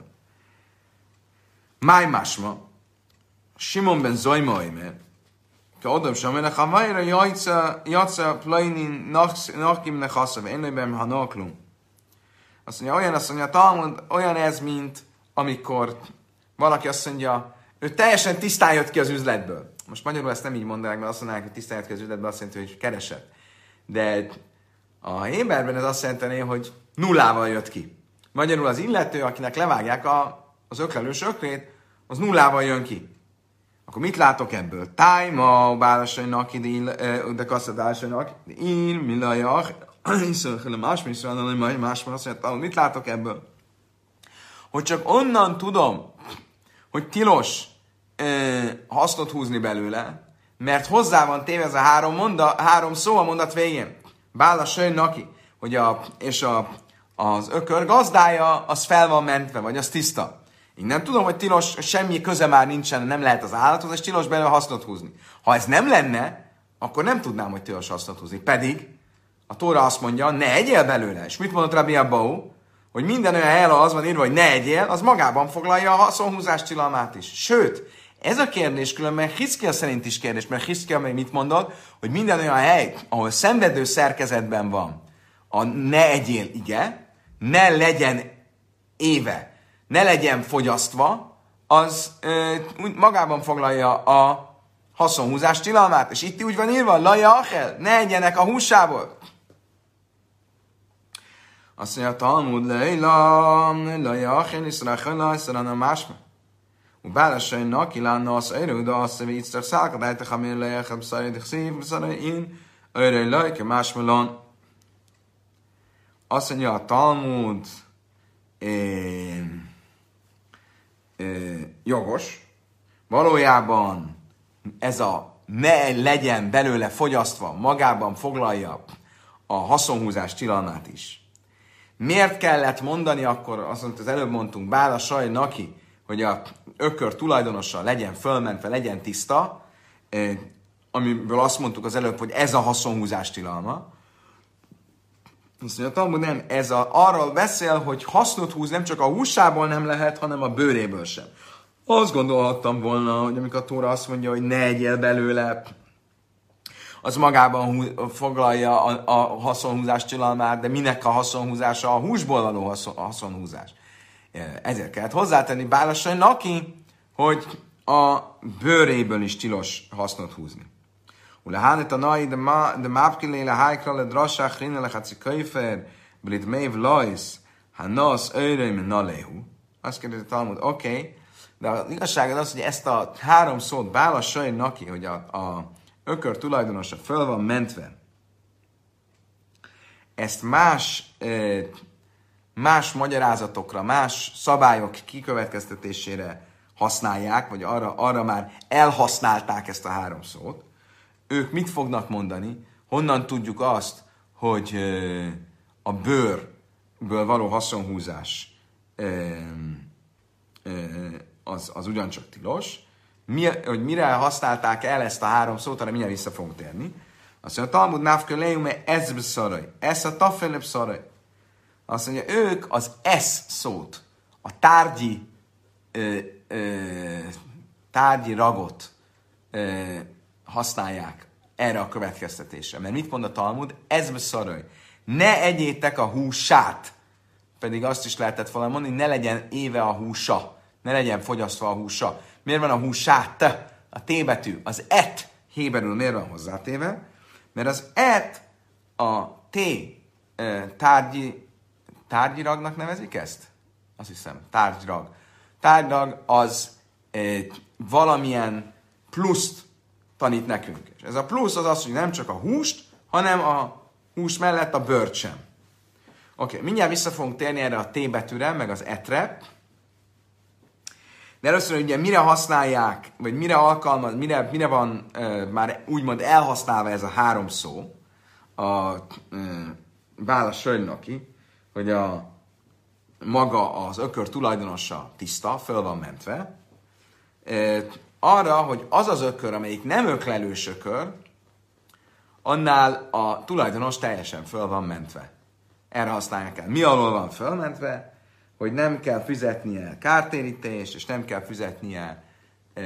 Máj másma, Simon ben Zojmaime, ka odom samene, ha vajra jajca, jajca plainin nachim nechaszav, én lebem hanaklum. Azt mondja, olyan, azt mondja, Talmud, olyan ez, mint amikor valaki azt mondja, ő teljesen tisztán jött ki az üzletből. Most magyarul ezt nem így mondanák, mert azt mondanák, hogy tisztán jött ki az üzletből, azt jelenti, hogy keresett. De a Héberben ez azt jelenteni, hogy nullával jött ki. Magyarul az illető, akinek levágják a, az öklelős ökrét, az nullával jön ki. Akkor mit látok ebből? Tájma, bálasainak, de kasszadásainak, ír, milajach, iszönkele más, más, más, azt mondja, mit látok ebből? Hogy csak onnan tudom, hogy tilos ö, hasznot húzni belőle, mert hozzá van téve ez a három, monda, három szó a mondat végén. Bálasai naki, hogy a, és a, az ökör gazdája, az fel van mentve, vagy az tiszta. Én nem tudom, hogy tilos, semmi köze már nincsen, nem lehet az állathoz, és tilos belőle hasznot húzni. Ha ez nem lenne, akkor nem tudnám, hogy tilos hasznot húzni. Pedig a Tóra azt mondja, ne egyél belőle. És mit mondott Rabbi Abahu? Hogy minden olyan hely, ahol az van írva, hogy ne egyél, az magában foglalja a haszonhúzás tilalmát is. Sőt, ez a kérdés különben Hiszkia szerint is kérdés, mert Hiszkia meg mit mondott, hogy minden olyan hely, ahol szenvedő szerkezetben van, a ne egyél ige, ne legyen éve, ne legyen fogyasztva, az ö, magában foglalja a haszonhúzás tilalmát. És itt úgy van írva, laja achel, ne egyenek a húsából. Azt mondja, Talmud, leila, laja achel, iszrachela, iszrana másma. ובעל נקי לנוס אירו דאס ויצטר סאק דאית חמיר לייך בסייד חסיב בסייין אירו לוי כמש מלון. Azt mondja a Talmud e, e, jogos. Valójában ez a ne legyen belőle fogyasztva, magában foglalja a haszonhúzás tilalmát is. Miért kellett mondani akkor, azt mondta, az előbb mondtunk, Bála Saj Naki, hogy a ökör tulajdonosa legyen fölmentve, legyen tiszta, amiből azt mondtuk az előbb, hogy ez a haszonhúzás tilalma. Azt mondja, Talmud nem, ez a, arról beszél, hogy hasznot húz nem csak a húsából nem lehet, hanem a bőréből sem. Azt gondolhattam volna, hogy amikor a Tóra azt mondja, hogy ne egyél belőle, az magában hú, foglalja a, a haszonhúzás tilalmát, de minek a haszonhúzása? A húsból való haszon, haszonhúzás. Ezért kellett hozzátenni Bálasai Naki, hogy a bőréből is tilos hasznot húzni. Ulehánit a nai de mápkilé le hájkra le drassák rinne le haci köjfer brit mév lajsz ha nasz őröm naléhu. Azt kérdezi a Talmud, oké, okay, de az igazság az, hogy ezt a három szót Bálasai Naki, hogy a, a ökör tulajdonosa föl van mentve, ezt más más magyarázatokra, más szabályok kikövetkeztetésére használják, vagy arra, arra már elhasználták ezt a három szót, ők mit fognak mondani? Honnan tudjuk azt, hogy a bőrből való haszonhúzás az, az ugyancsak tilos, Mi, hogy mire használták el ezt a három szót, arra mindjárt vissza fogunk térni. Azt mondja, Talmud návkölejüme ezbe szaraj, ez a tafelebb szaraj. Azt mondja, ők az esz szót, a tárgyi, ö, ö, tárgyi ragot ö, használják erre a következtetésre. Mert mit mond a Talmud? Ez szaraj. Ne egyétek a húsát. Pedig azt is lehetett volna mondani, ne legyen éve a húsa. Ne legyen fogyasztva a húsa. Miért van a húsát? A T betű. Az et héberül miért van hozzátéve? Mert az et a T ö, tárgyi tárgyiragnak nevezik ezt? Azt hiszem, tárgyrag. Tárgyrag az e, valamilyen pluszt tanít nekünk. És ez a plusz az az, hogy nem csak a húst, hanem a hús mellett a bőrt sem. Oké, okay, mindjárt vissza fogunk térni erre a T betűre, meg az etre. De először ugye mire használják, vagy mire alkalmaz, mire, mire van e, már úgymond elhasználva ez a három szó, a e, Bála Sölnaki, hogy a maga az ökör tulajdonosa tiszta, föl van mentve, e, arra, hogy az az ökör, amelyik nem öklelős ökör, annál a tulajdonos teljesen föl van mentve. Erre használják el. Mi alól van fölmentve? Hogy nem kell fizetnie kártérítést, és nem kell fizetnie e,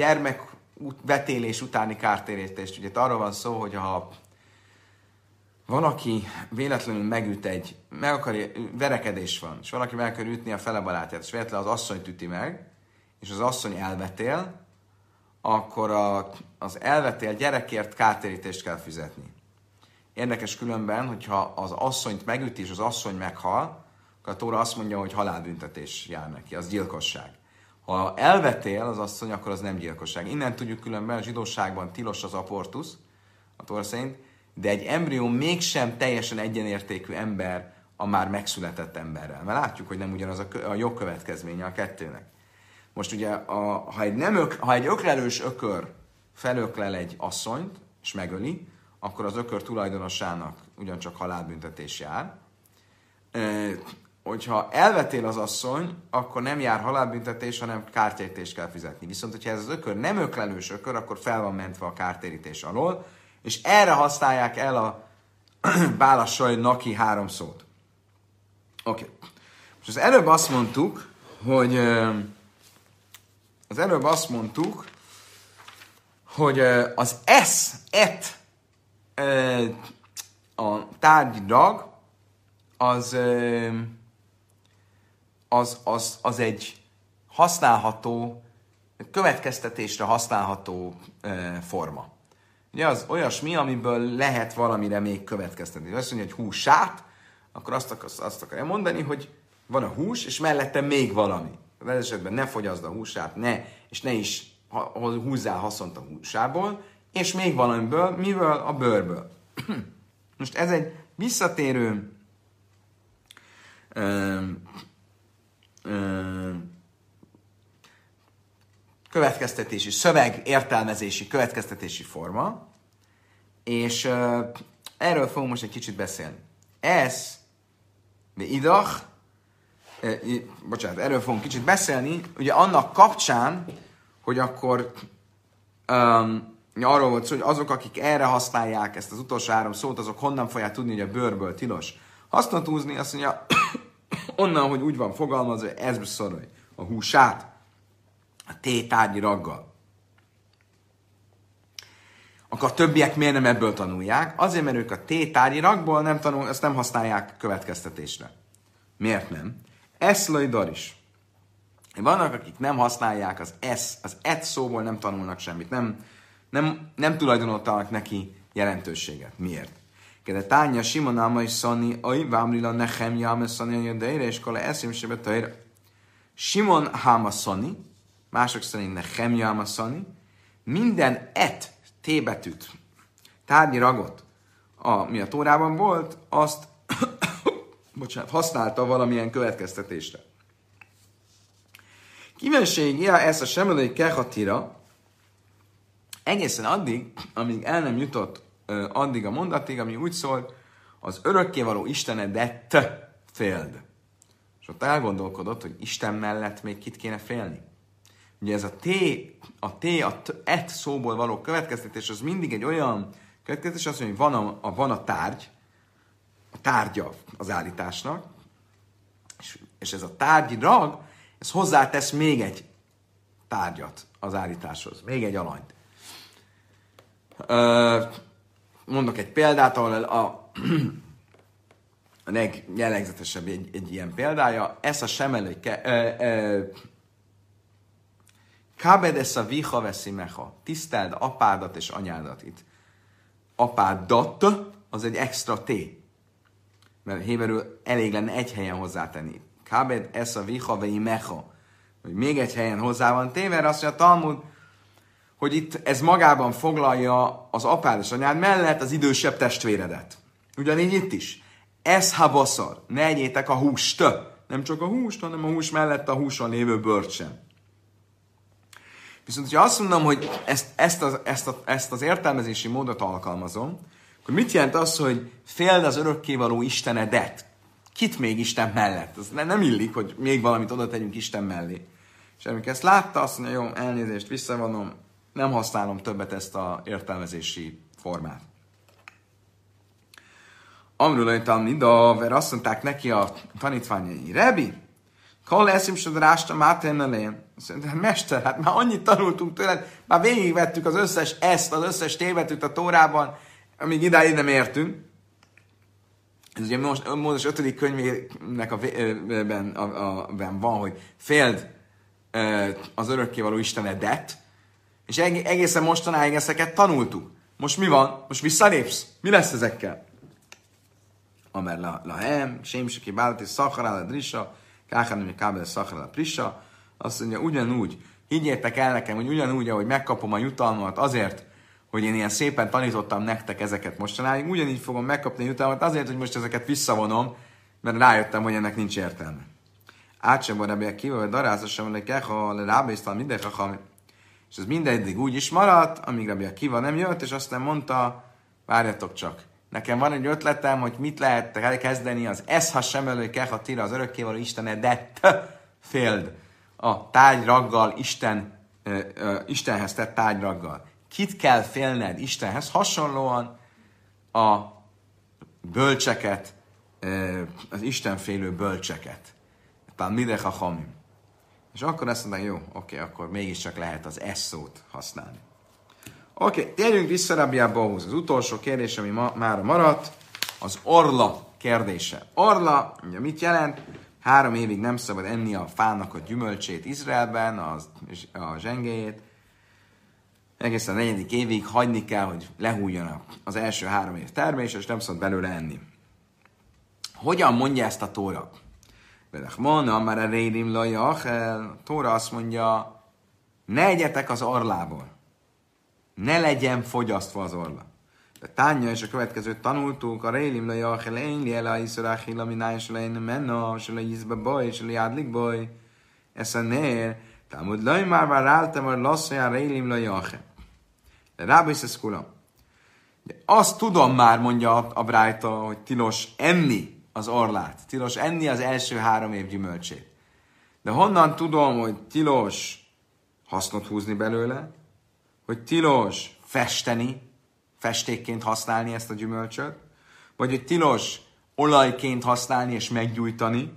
gyermekvetélés utáni kártérítést. Ugye itt arról van szó, hogy ha valaki véletlenül megüt egy, meg akarja, verekedés van, és valaki meg akar ütni a fele barátját, és véletlenül az asszonyt üti meg, és az asszony elvetél, akkor a, az elvetél gyerekért kártérítést kell fizetni. Érdekes különben, hogyha az asszonyt megüti, és az asszony meghal, akkor a Tóra azt mondja, hogy halálbüntetés jár neki, az gyilkosság. Ha elvetél az asszony, akkor az nem gyilkosság. Innen tudjuk különben, a zsidóságban tilos az abortusz, a Tóra szerint, de egy embrió mégsem teljesen egyenértékű ember a már megszületett emberrel. Mert látjuk, hogy nem ugyanaz a, a jogkövetkezménye a kettőnek. Most ugye, a, ha, egy nem ök, ha egy öklelős ökör felöklel egy asszonyt, és megöli, akkor az ökör tulajdonosának ugyancsak halálbüntetés jár. E, hogyha elvetél az asszony, akkor nem jár halálbüntetés, hanem kártérítést kell fizetni. Viszont, hogyha ez az ökör nem öklelős ökör, akkor fel van mentve a kártérítés alól, és erre használják el a Bálassaj Naki három szót. Oké. Okay. Most az előbb azt mondtuk, hogy az előbb azt mondtuk, hogy az esz, et, a tárgyi dag, az, az, az, az egy használható, következtetésre használható forma. Ugye az olyasmi, amiből lehet valamire még következtetni. Azt mondja, hogy húsát, akkor azt, akar, azt akarja mondani, hogy van a hús, és mellette még valami. Az esetben ne fogyaszd a húsát, ne, és ne is húzzál haszont a húsából, és még valamiből, miből? A bőrből. Most ez egy visszatérő ö, ö, következtetési, szöveg értelmezési, következtetési forma, és uh, erről fogunk most egy kicsit beszélni. Ez, de idach, eh, bocsánat, erről fogunk kicsit beszélni, ugye annak kapcsán, hogy akkor um, arról volt szó, hogy azok, akik erre használják ezt az utolsó három szót, azok honnan fogják tudni, hogy a bőrből tilos hasznot húzni, azt mondja, onnan, hogy úgy van fogalmazva, hogy ez szorolj a húsát, a T-tárgyi raggal. Akkor a többiek miért nem ebből tanulják? Azért, mert ők a T-tárgyi ragból nem tanul, ezt nem használják következtetésre. Miért nem? Eszlai daris. Vannak, akik nem használják az esz, az et szóból nem tanulnak semmit, nem, nem, nem tulajdonoltanak neki jelentőséget. Miért? Kede tánya Simon Amai Szani, Aj, Vámrila Nechem Jáme Szani, Jödeire, és Kale Eszim Sebetaira. Simon Háma Szani, mások szerint Nechem Jáma Szani, minden et, T betűt, tárgyi ragot, ami a Tórában volt, azt bocsánat, használta valamilyen következtetésre. Kívánségia ez a semmelői kechatira egészen addig, amíg el nem jutott uh, addig a mondatig, ami úgy szólt, az örökkévaló Istenedet féld. És ott elgondolkodott, hogy Isten mellett még kit kéne félni. Ugye ez a T, a T, a t, et szóból való következtetés, az mindig egy olyan következtetés, azt mondja, hogy van a, a, van a tárgy, a tárgya az állításnak, és, és ez a tárgyi rag, ez hozzátesz még egy tárgyat az állításhoz, még egy alanyt. Mondok egy példát, ahol a, a legjellegzetesebb egy, egy ilyen példája, ez a semelő Kábed ez a viha veszi meha. Tiszteld apádat és anyádat itt. Apádat az egy extra T. Mert héberül elég lenne egy helyen hozzátenni. Kábed ez a viha vei meha. Hogy még egy helyen hozzá van téve, azt mondja a Talmud, hogy itt ez magában foglalja az apád és anyád mellett az idősebb testvéredet. Ugyanígy itt is. Ez ha baszar. Ne egyétek a húst. Nem csak a húst, hanem a hús mellett a húson lévő bőrt sem. Viszont, hogyha azt mondom, hogy ezt, ezt, az, ezt, a, ezt az értelmezési módot alkalmazom, akkor mit jelent az, hogy féld az örökkévaló Istenedet? Kit még Isten mellett? Ez nem illik, hogy még valamit oda tegyünk Isten mellé. És amikor ezt látta, azt mondja, jó, elnézést, visszavonom, nem használom többet ezt az értelmezési formát. Amrulajtam ida, mert azt mondták neki a tanítványai, Rebi, Kall eszim se rásta máten elején. Azt mondta, hát mester, hát már annyit tanultunk tőled, már végigvettük az összes ezt, az összes tévetűt a Tórában, amíg idáig nem értünk. Ez ugye most, Mózes ötödik könyvének a, ben, a, a, ben van, hogy féld az örökkévaló Istenedet, és egészen mostanáig ezeket tanultuk. Most mi van? Most visszalépsz? Mi lesz ezekkel? Amer la, lahem, sémseki bálati szakharál a drissa, káhanumi kábel szakharál a prissa, azt mondja, ugyanúgy, higgyétek el nekem, hogy ugyanúgy, ahogy megkapom a jutalmat azért, hogy én ilyen szépen tanítottam nektek ezeket mostanáig, ugyanígy fogom megkapni a jutalmat azért, hogy most ezeket visszavonom, mert rájöttem, hogy ennek nincs értelme. Átsebben ebben kívül, hogy darázasam, hogy keha, rábésztal minden hacham. És ez mindeddig úgy is maradt, amíg Rabbi Akiva nem jött, és aztán mondta, várjatok csak, nekem van egy ötletem, hogy mit lehet kezdeni az eszha sem elő keha tira, az örökkévaló Istenedet féld a tárgyraggal, Isten, uh, uh, Istenhez tett tárgyraggal. Kit kell félned Istenhez? Hasonlóan a bölcseket, uh, az Istenfélő bölcseket. Tehát midech a hamim. És akkor azt mondták, jó, oké, akkor mégiscsak lehet az S szót használni. Oké, térjünk vissza Rabbi Abbahoz. Az utolsó kérdés, ami ma, mára maradt, az orla kérdése. Orla, ugye mit jelent? Három évig nem szabad enni a fának a gyümölcsét Izraelben, az, a zsengéjét. Egészen a negyedik évig hagyni kell, hogy lehújjon az első három év termés, és nem szabad belőle enni. Hogyan mondja ezt a Tóra? Mondja, már a rédim laja achel. Tóra azt mondja, ne egyetek az orlából. Ne legyen fogyasztva az orla. De Tánya és a következőt tanultuk, a rélim laja achel, én li el a iszorachil, ami náj, se lejn menna, se lej izbe baj, se lej ádlik baj. Eszen nér, támud laj már már álltam, hogy lasszolja a rélim laja achel. De rábész ez kula. Azt tudom már, mondja a Brájta, hogy tilos enni az orlát. Tilos enni az első három év gyümölcsét. De honnan tudom, hogy tilos hasznot húzni belőle? Hogy tilos festeni, festékként használni ezt a gyümölcsöt? Vagy hogy tilos olajként használni és meggyújtani?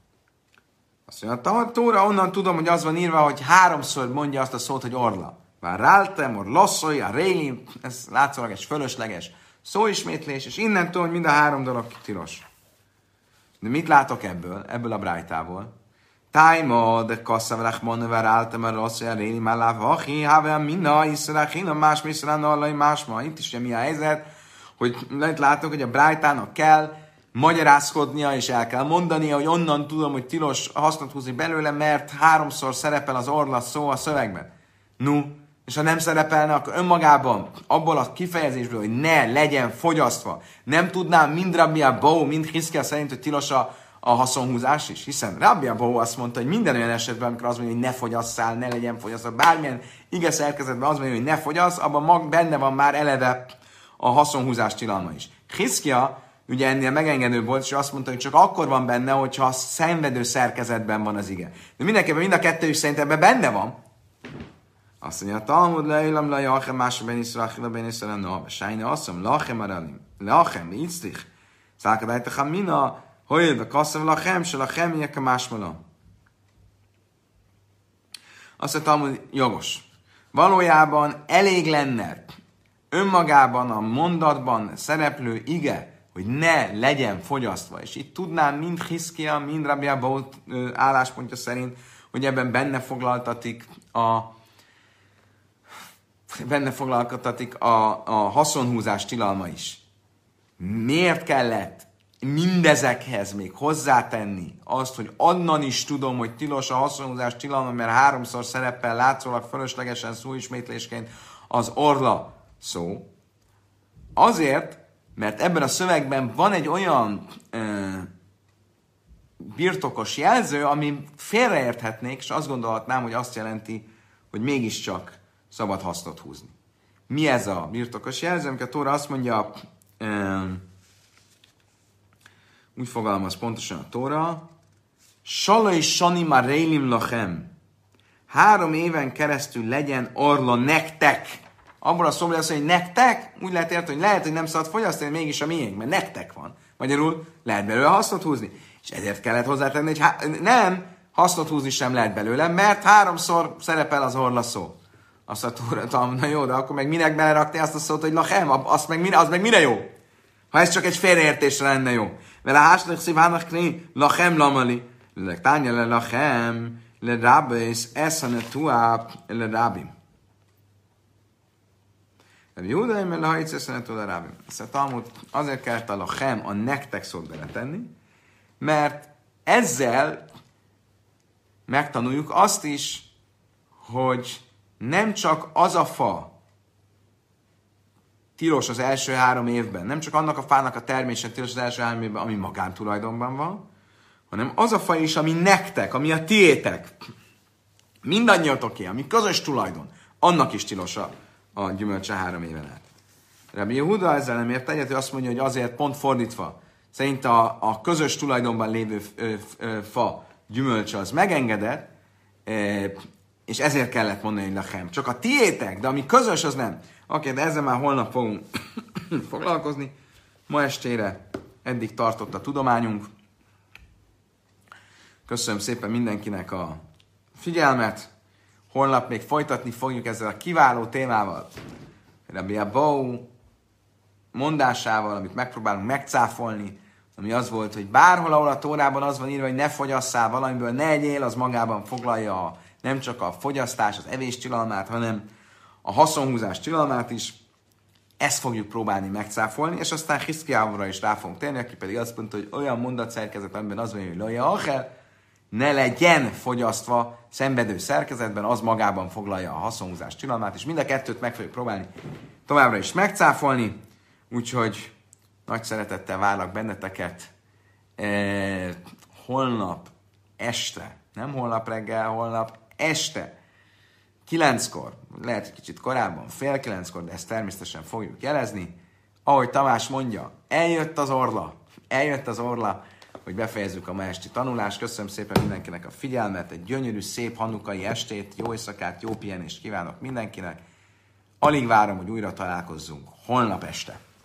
Azt mondja, a Tóra, onnan tudom, hogy az van írva, hogy háromszor mondja azt a szót, hogy orla. Vár ráltem, or lasszolj, a rélim, ez látszólag egy fölösleges szóismétlés, és innen tudom, hogy mind a három dolog tilos. De mit látok ebből, ebből a brájtából? Tájma, de kasszavelech monnever álltam, a lasszolj, a rélim, álláv, hachi, hável, minna, iszrach, hinna, más, miszrán, allai, másma. Itt is mi a helyzet, hogy lehet látok, hogy a brájtának kell magyarázkodnia, és el kell mondania, hogy onnan tudom, hogy tilos hasznot húzni belőle, mert háromszor szerepel az orla szó a szövegben. No, és ha nem szerepelne, akkor önmagában, abból a kifejezésből, hogy ne legyen fogyasztva, nem tudnám mind Rabbi Abba, mind Hiszkia szerint, hogy tilos a, a haszonhúzás is, hiszen Rabbi Abba azt mondta, hogy minden olyan esetben, amikor azt mondja, hogy ne fogyasszál, ne legyen fogyasztva, bármilyen ige szerkezetben azt mondja, hogy ne fogyasz, abban mag, benne van már eleve a haszonhúzás tilalma is. Hiszkia ugye ennél megengedő volt, és azt mondta, hogy csak akkor van benne, hogyha a szenvedő szerkezetben van az ige. De mindenképpen mind a kettő is szerint ebben benne van. Azt mondja, Talmud le'ilam la'yachem másra ben Yisrachila ben Yisrael noha, sajna asszom, lachem aralim, lachem, itzlich, szálkadájtachem mina, hojl, kasszav lachem, se lachem, ilyeke másmalam. Azt mondja, Talmud, jogos. Valójában elég lenne önmagában a mondatban szereplő ige, hogy ne legyen fogyasztva. És itt tudnám mind Hiszkia, mind Rabbi Abba álláspontja szerint, hogy ebben benne foglaltatik a benne foglaltatik a, a haszonhúzás tilalma is. Miért kellett mindezekhez még hozzátenni azt, hogy onnan is tudom, hogy tilos a haszonhúzás tilalma, mert háromszor szerepel látszólag fölöslegesen szóismétlésként az orla szó? Azért, mert ebben a szövegben van egy olyan ö, birtokos jelző, ami félreérthetnék, és azt gondolhatnám, hogy azt jelenti, hogy mégiscsak szabad hasznot húzni. Mi ez a birtokos jelző? Amikor a Tóra azt mondja, ö, úgy fogalmaz pontosan a Tóra, Salai sani már rélim lachem. Három éven keresztül legyen orla nektek. Abból a szóból azt mondja, hogy nektek, úgy lehet érteni, hogy lehet, hogy nem szabad fogyasztani, mégis a miénk, mert nektek van. Magyarul lehet belőle hasznot húzni. És ezért kellett hozzátenni, hogy há- nem, hasznot húzni sem lehet belőle, mert háromszor szerepel az orla szó. Azt a Tóra, na jó, de akkor meg minek belerakni azt a szót, hogy lachem, azt meg mire, az meg mire jó? Ha Ha ez csak egy félreértésre lenne jó. Vele hásnak szívhának kni, lachem lamali. Le tánja le lachem, le rábész, eszane tuá, le rábim. Rabbi Júda, mert le hajtsz eszane tuá, le rábim. Ezt a Talmud azért kellett a lachem, a nektek szót beletenni, mert ezzel megtanuljuk azt is, hogy nem csak az a fa tilos az első három évben, nem csak annak a fának a termése tilos az első három évben, ami magántulajdonban van, hanem az a fa is, ami nektek, ami a tiétek, mindannyiatoké, ami közös tulajdon, annak is tilos a, a gyümölcse három éven át. Rabbi Yehuda ezzel nem ért egyet, ő azt mondja, hogy azért pont fordítva, szerint a, a közös tulajdonban lévő ö, ö, fa gyümölcse az megengedett, ö, és ezért kellett mondani, hogy lachem. Csak a tiétek, de ami közös, az nem. Oké, de ezzel már holnap fogunk foglalkozni. Ma estére eddig tartott a tudományunk. Köszönöm szépen mindenkinek a figyelmet. Holnap még folytatni fogjuk ezzel a kiváló témával. Rabbi Abou mondásával, amit megpróbálunk megcáfolni, ami az volt, hogy bárhol, ahol a Tórában az van írva, hogy ne fogyasszál valamiből, ne egyél, az magában foglalja a, nem csak a fogyasztás, az evés tilalmát, hanem a haszonhúzás tilalmát is. Ezt fogjuk próbálni megcáfolni, és aztán Hiszkiávra is rá fogunk térni, aki pedig azt mondta, hogy olyan mondatszerkezet, amiben az van, hogy loja achel, ne legyen fogyasztva szenvedő szerkezetben, az magában foglalja a haszonhúzás tilalmát, és mind a kettőt meg fogjuk próbálni továbbra is megcáfolni, úgyhogy nagy szeretettel várlak benneteket eh, holnap este, nem holnap reggel, holnap este, kilenckor, lehet egy kicsit korábban, fél kilenckor, de ezt természetesen fogjuk jelezni. Ahogy Tamás mondja, eljött az orla, eljött az orla, hogy befejezzük a ma esti tanulást. Köszönöm szépen mindenkinek a figyelmet, egy gyönyörű, szép hanukai estét, jó éjszakát, jó pihenést kívánok mindenkinek. Alig várom, hogy újra találkozzunk holnap este.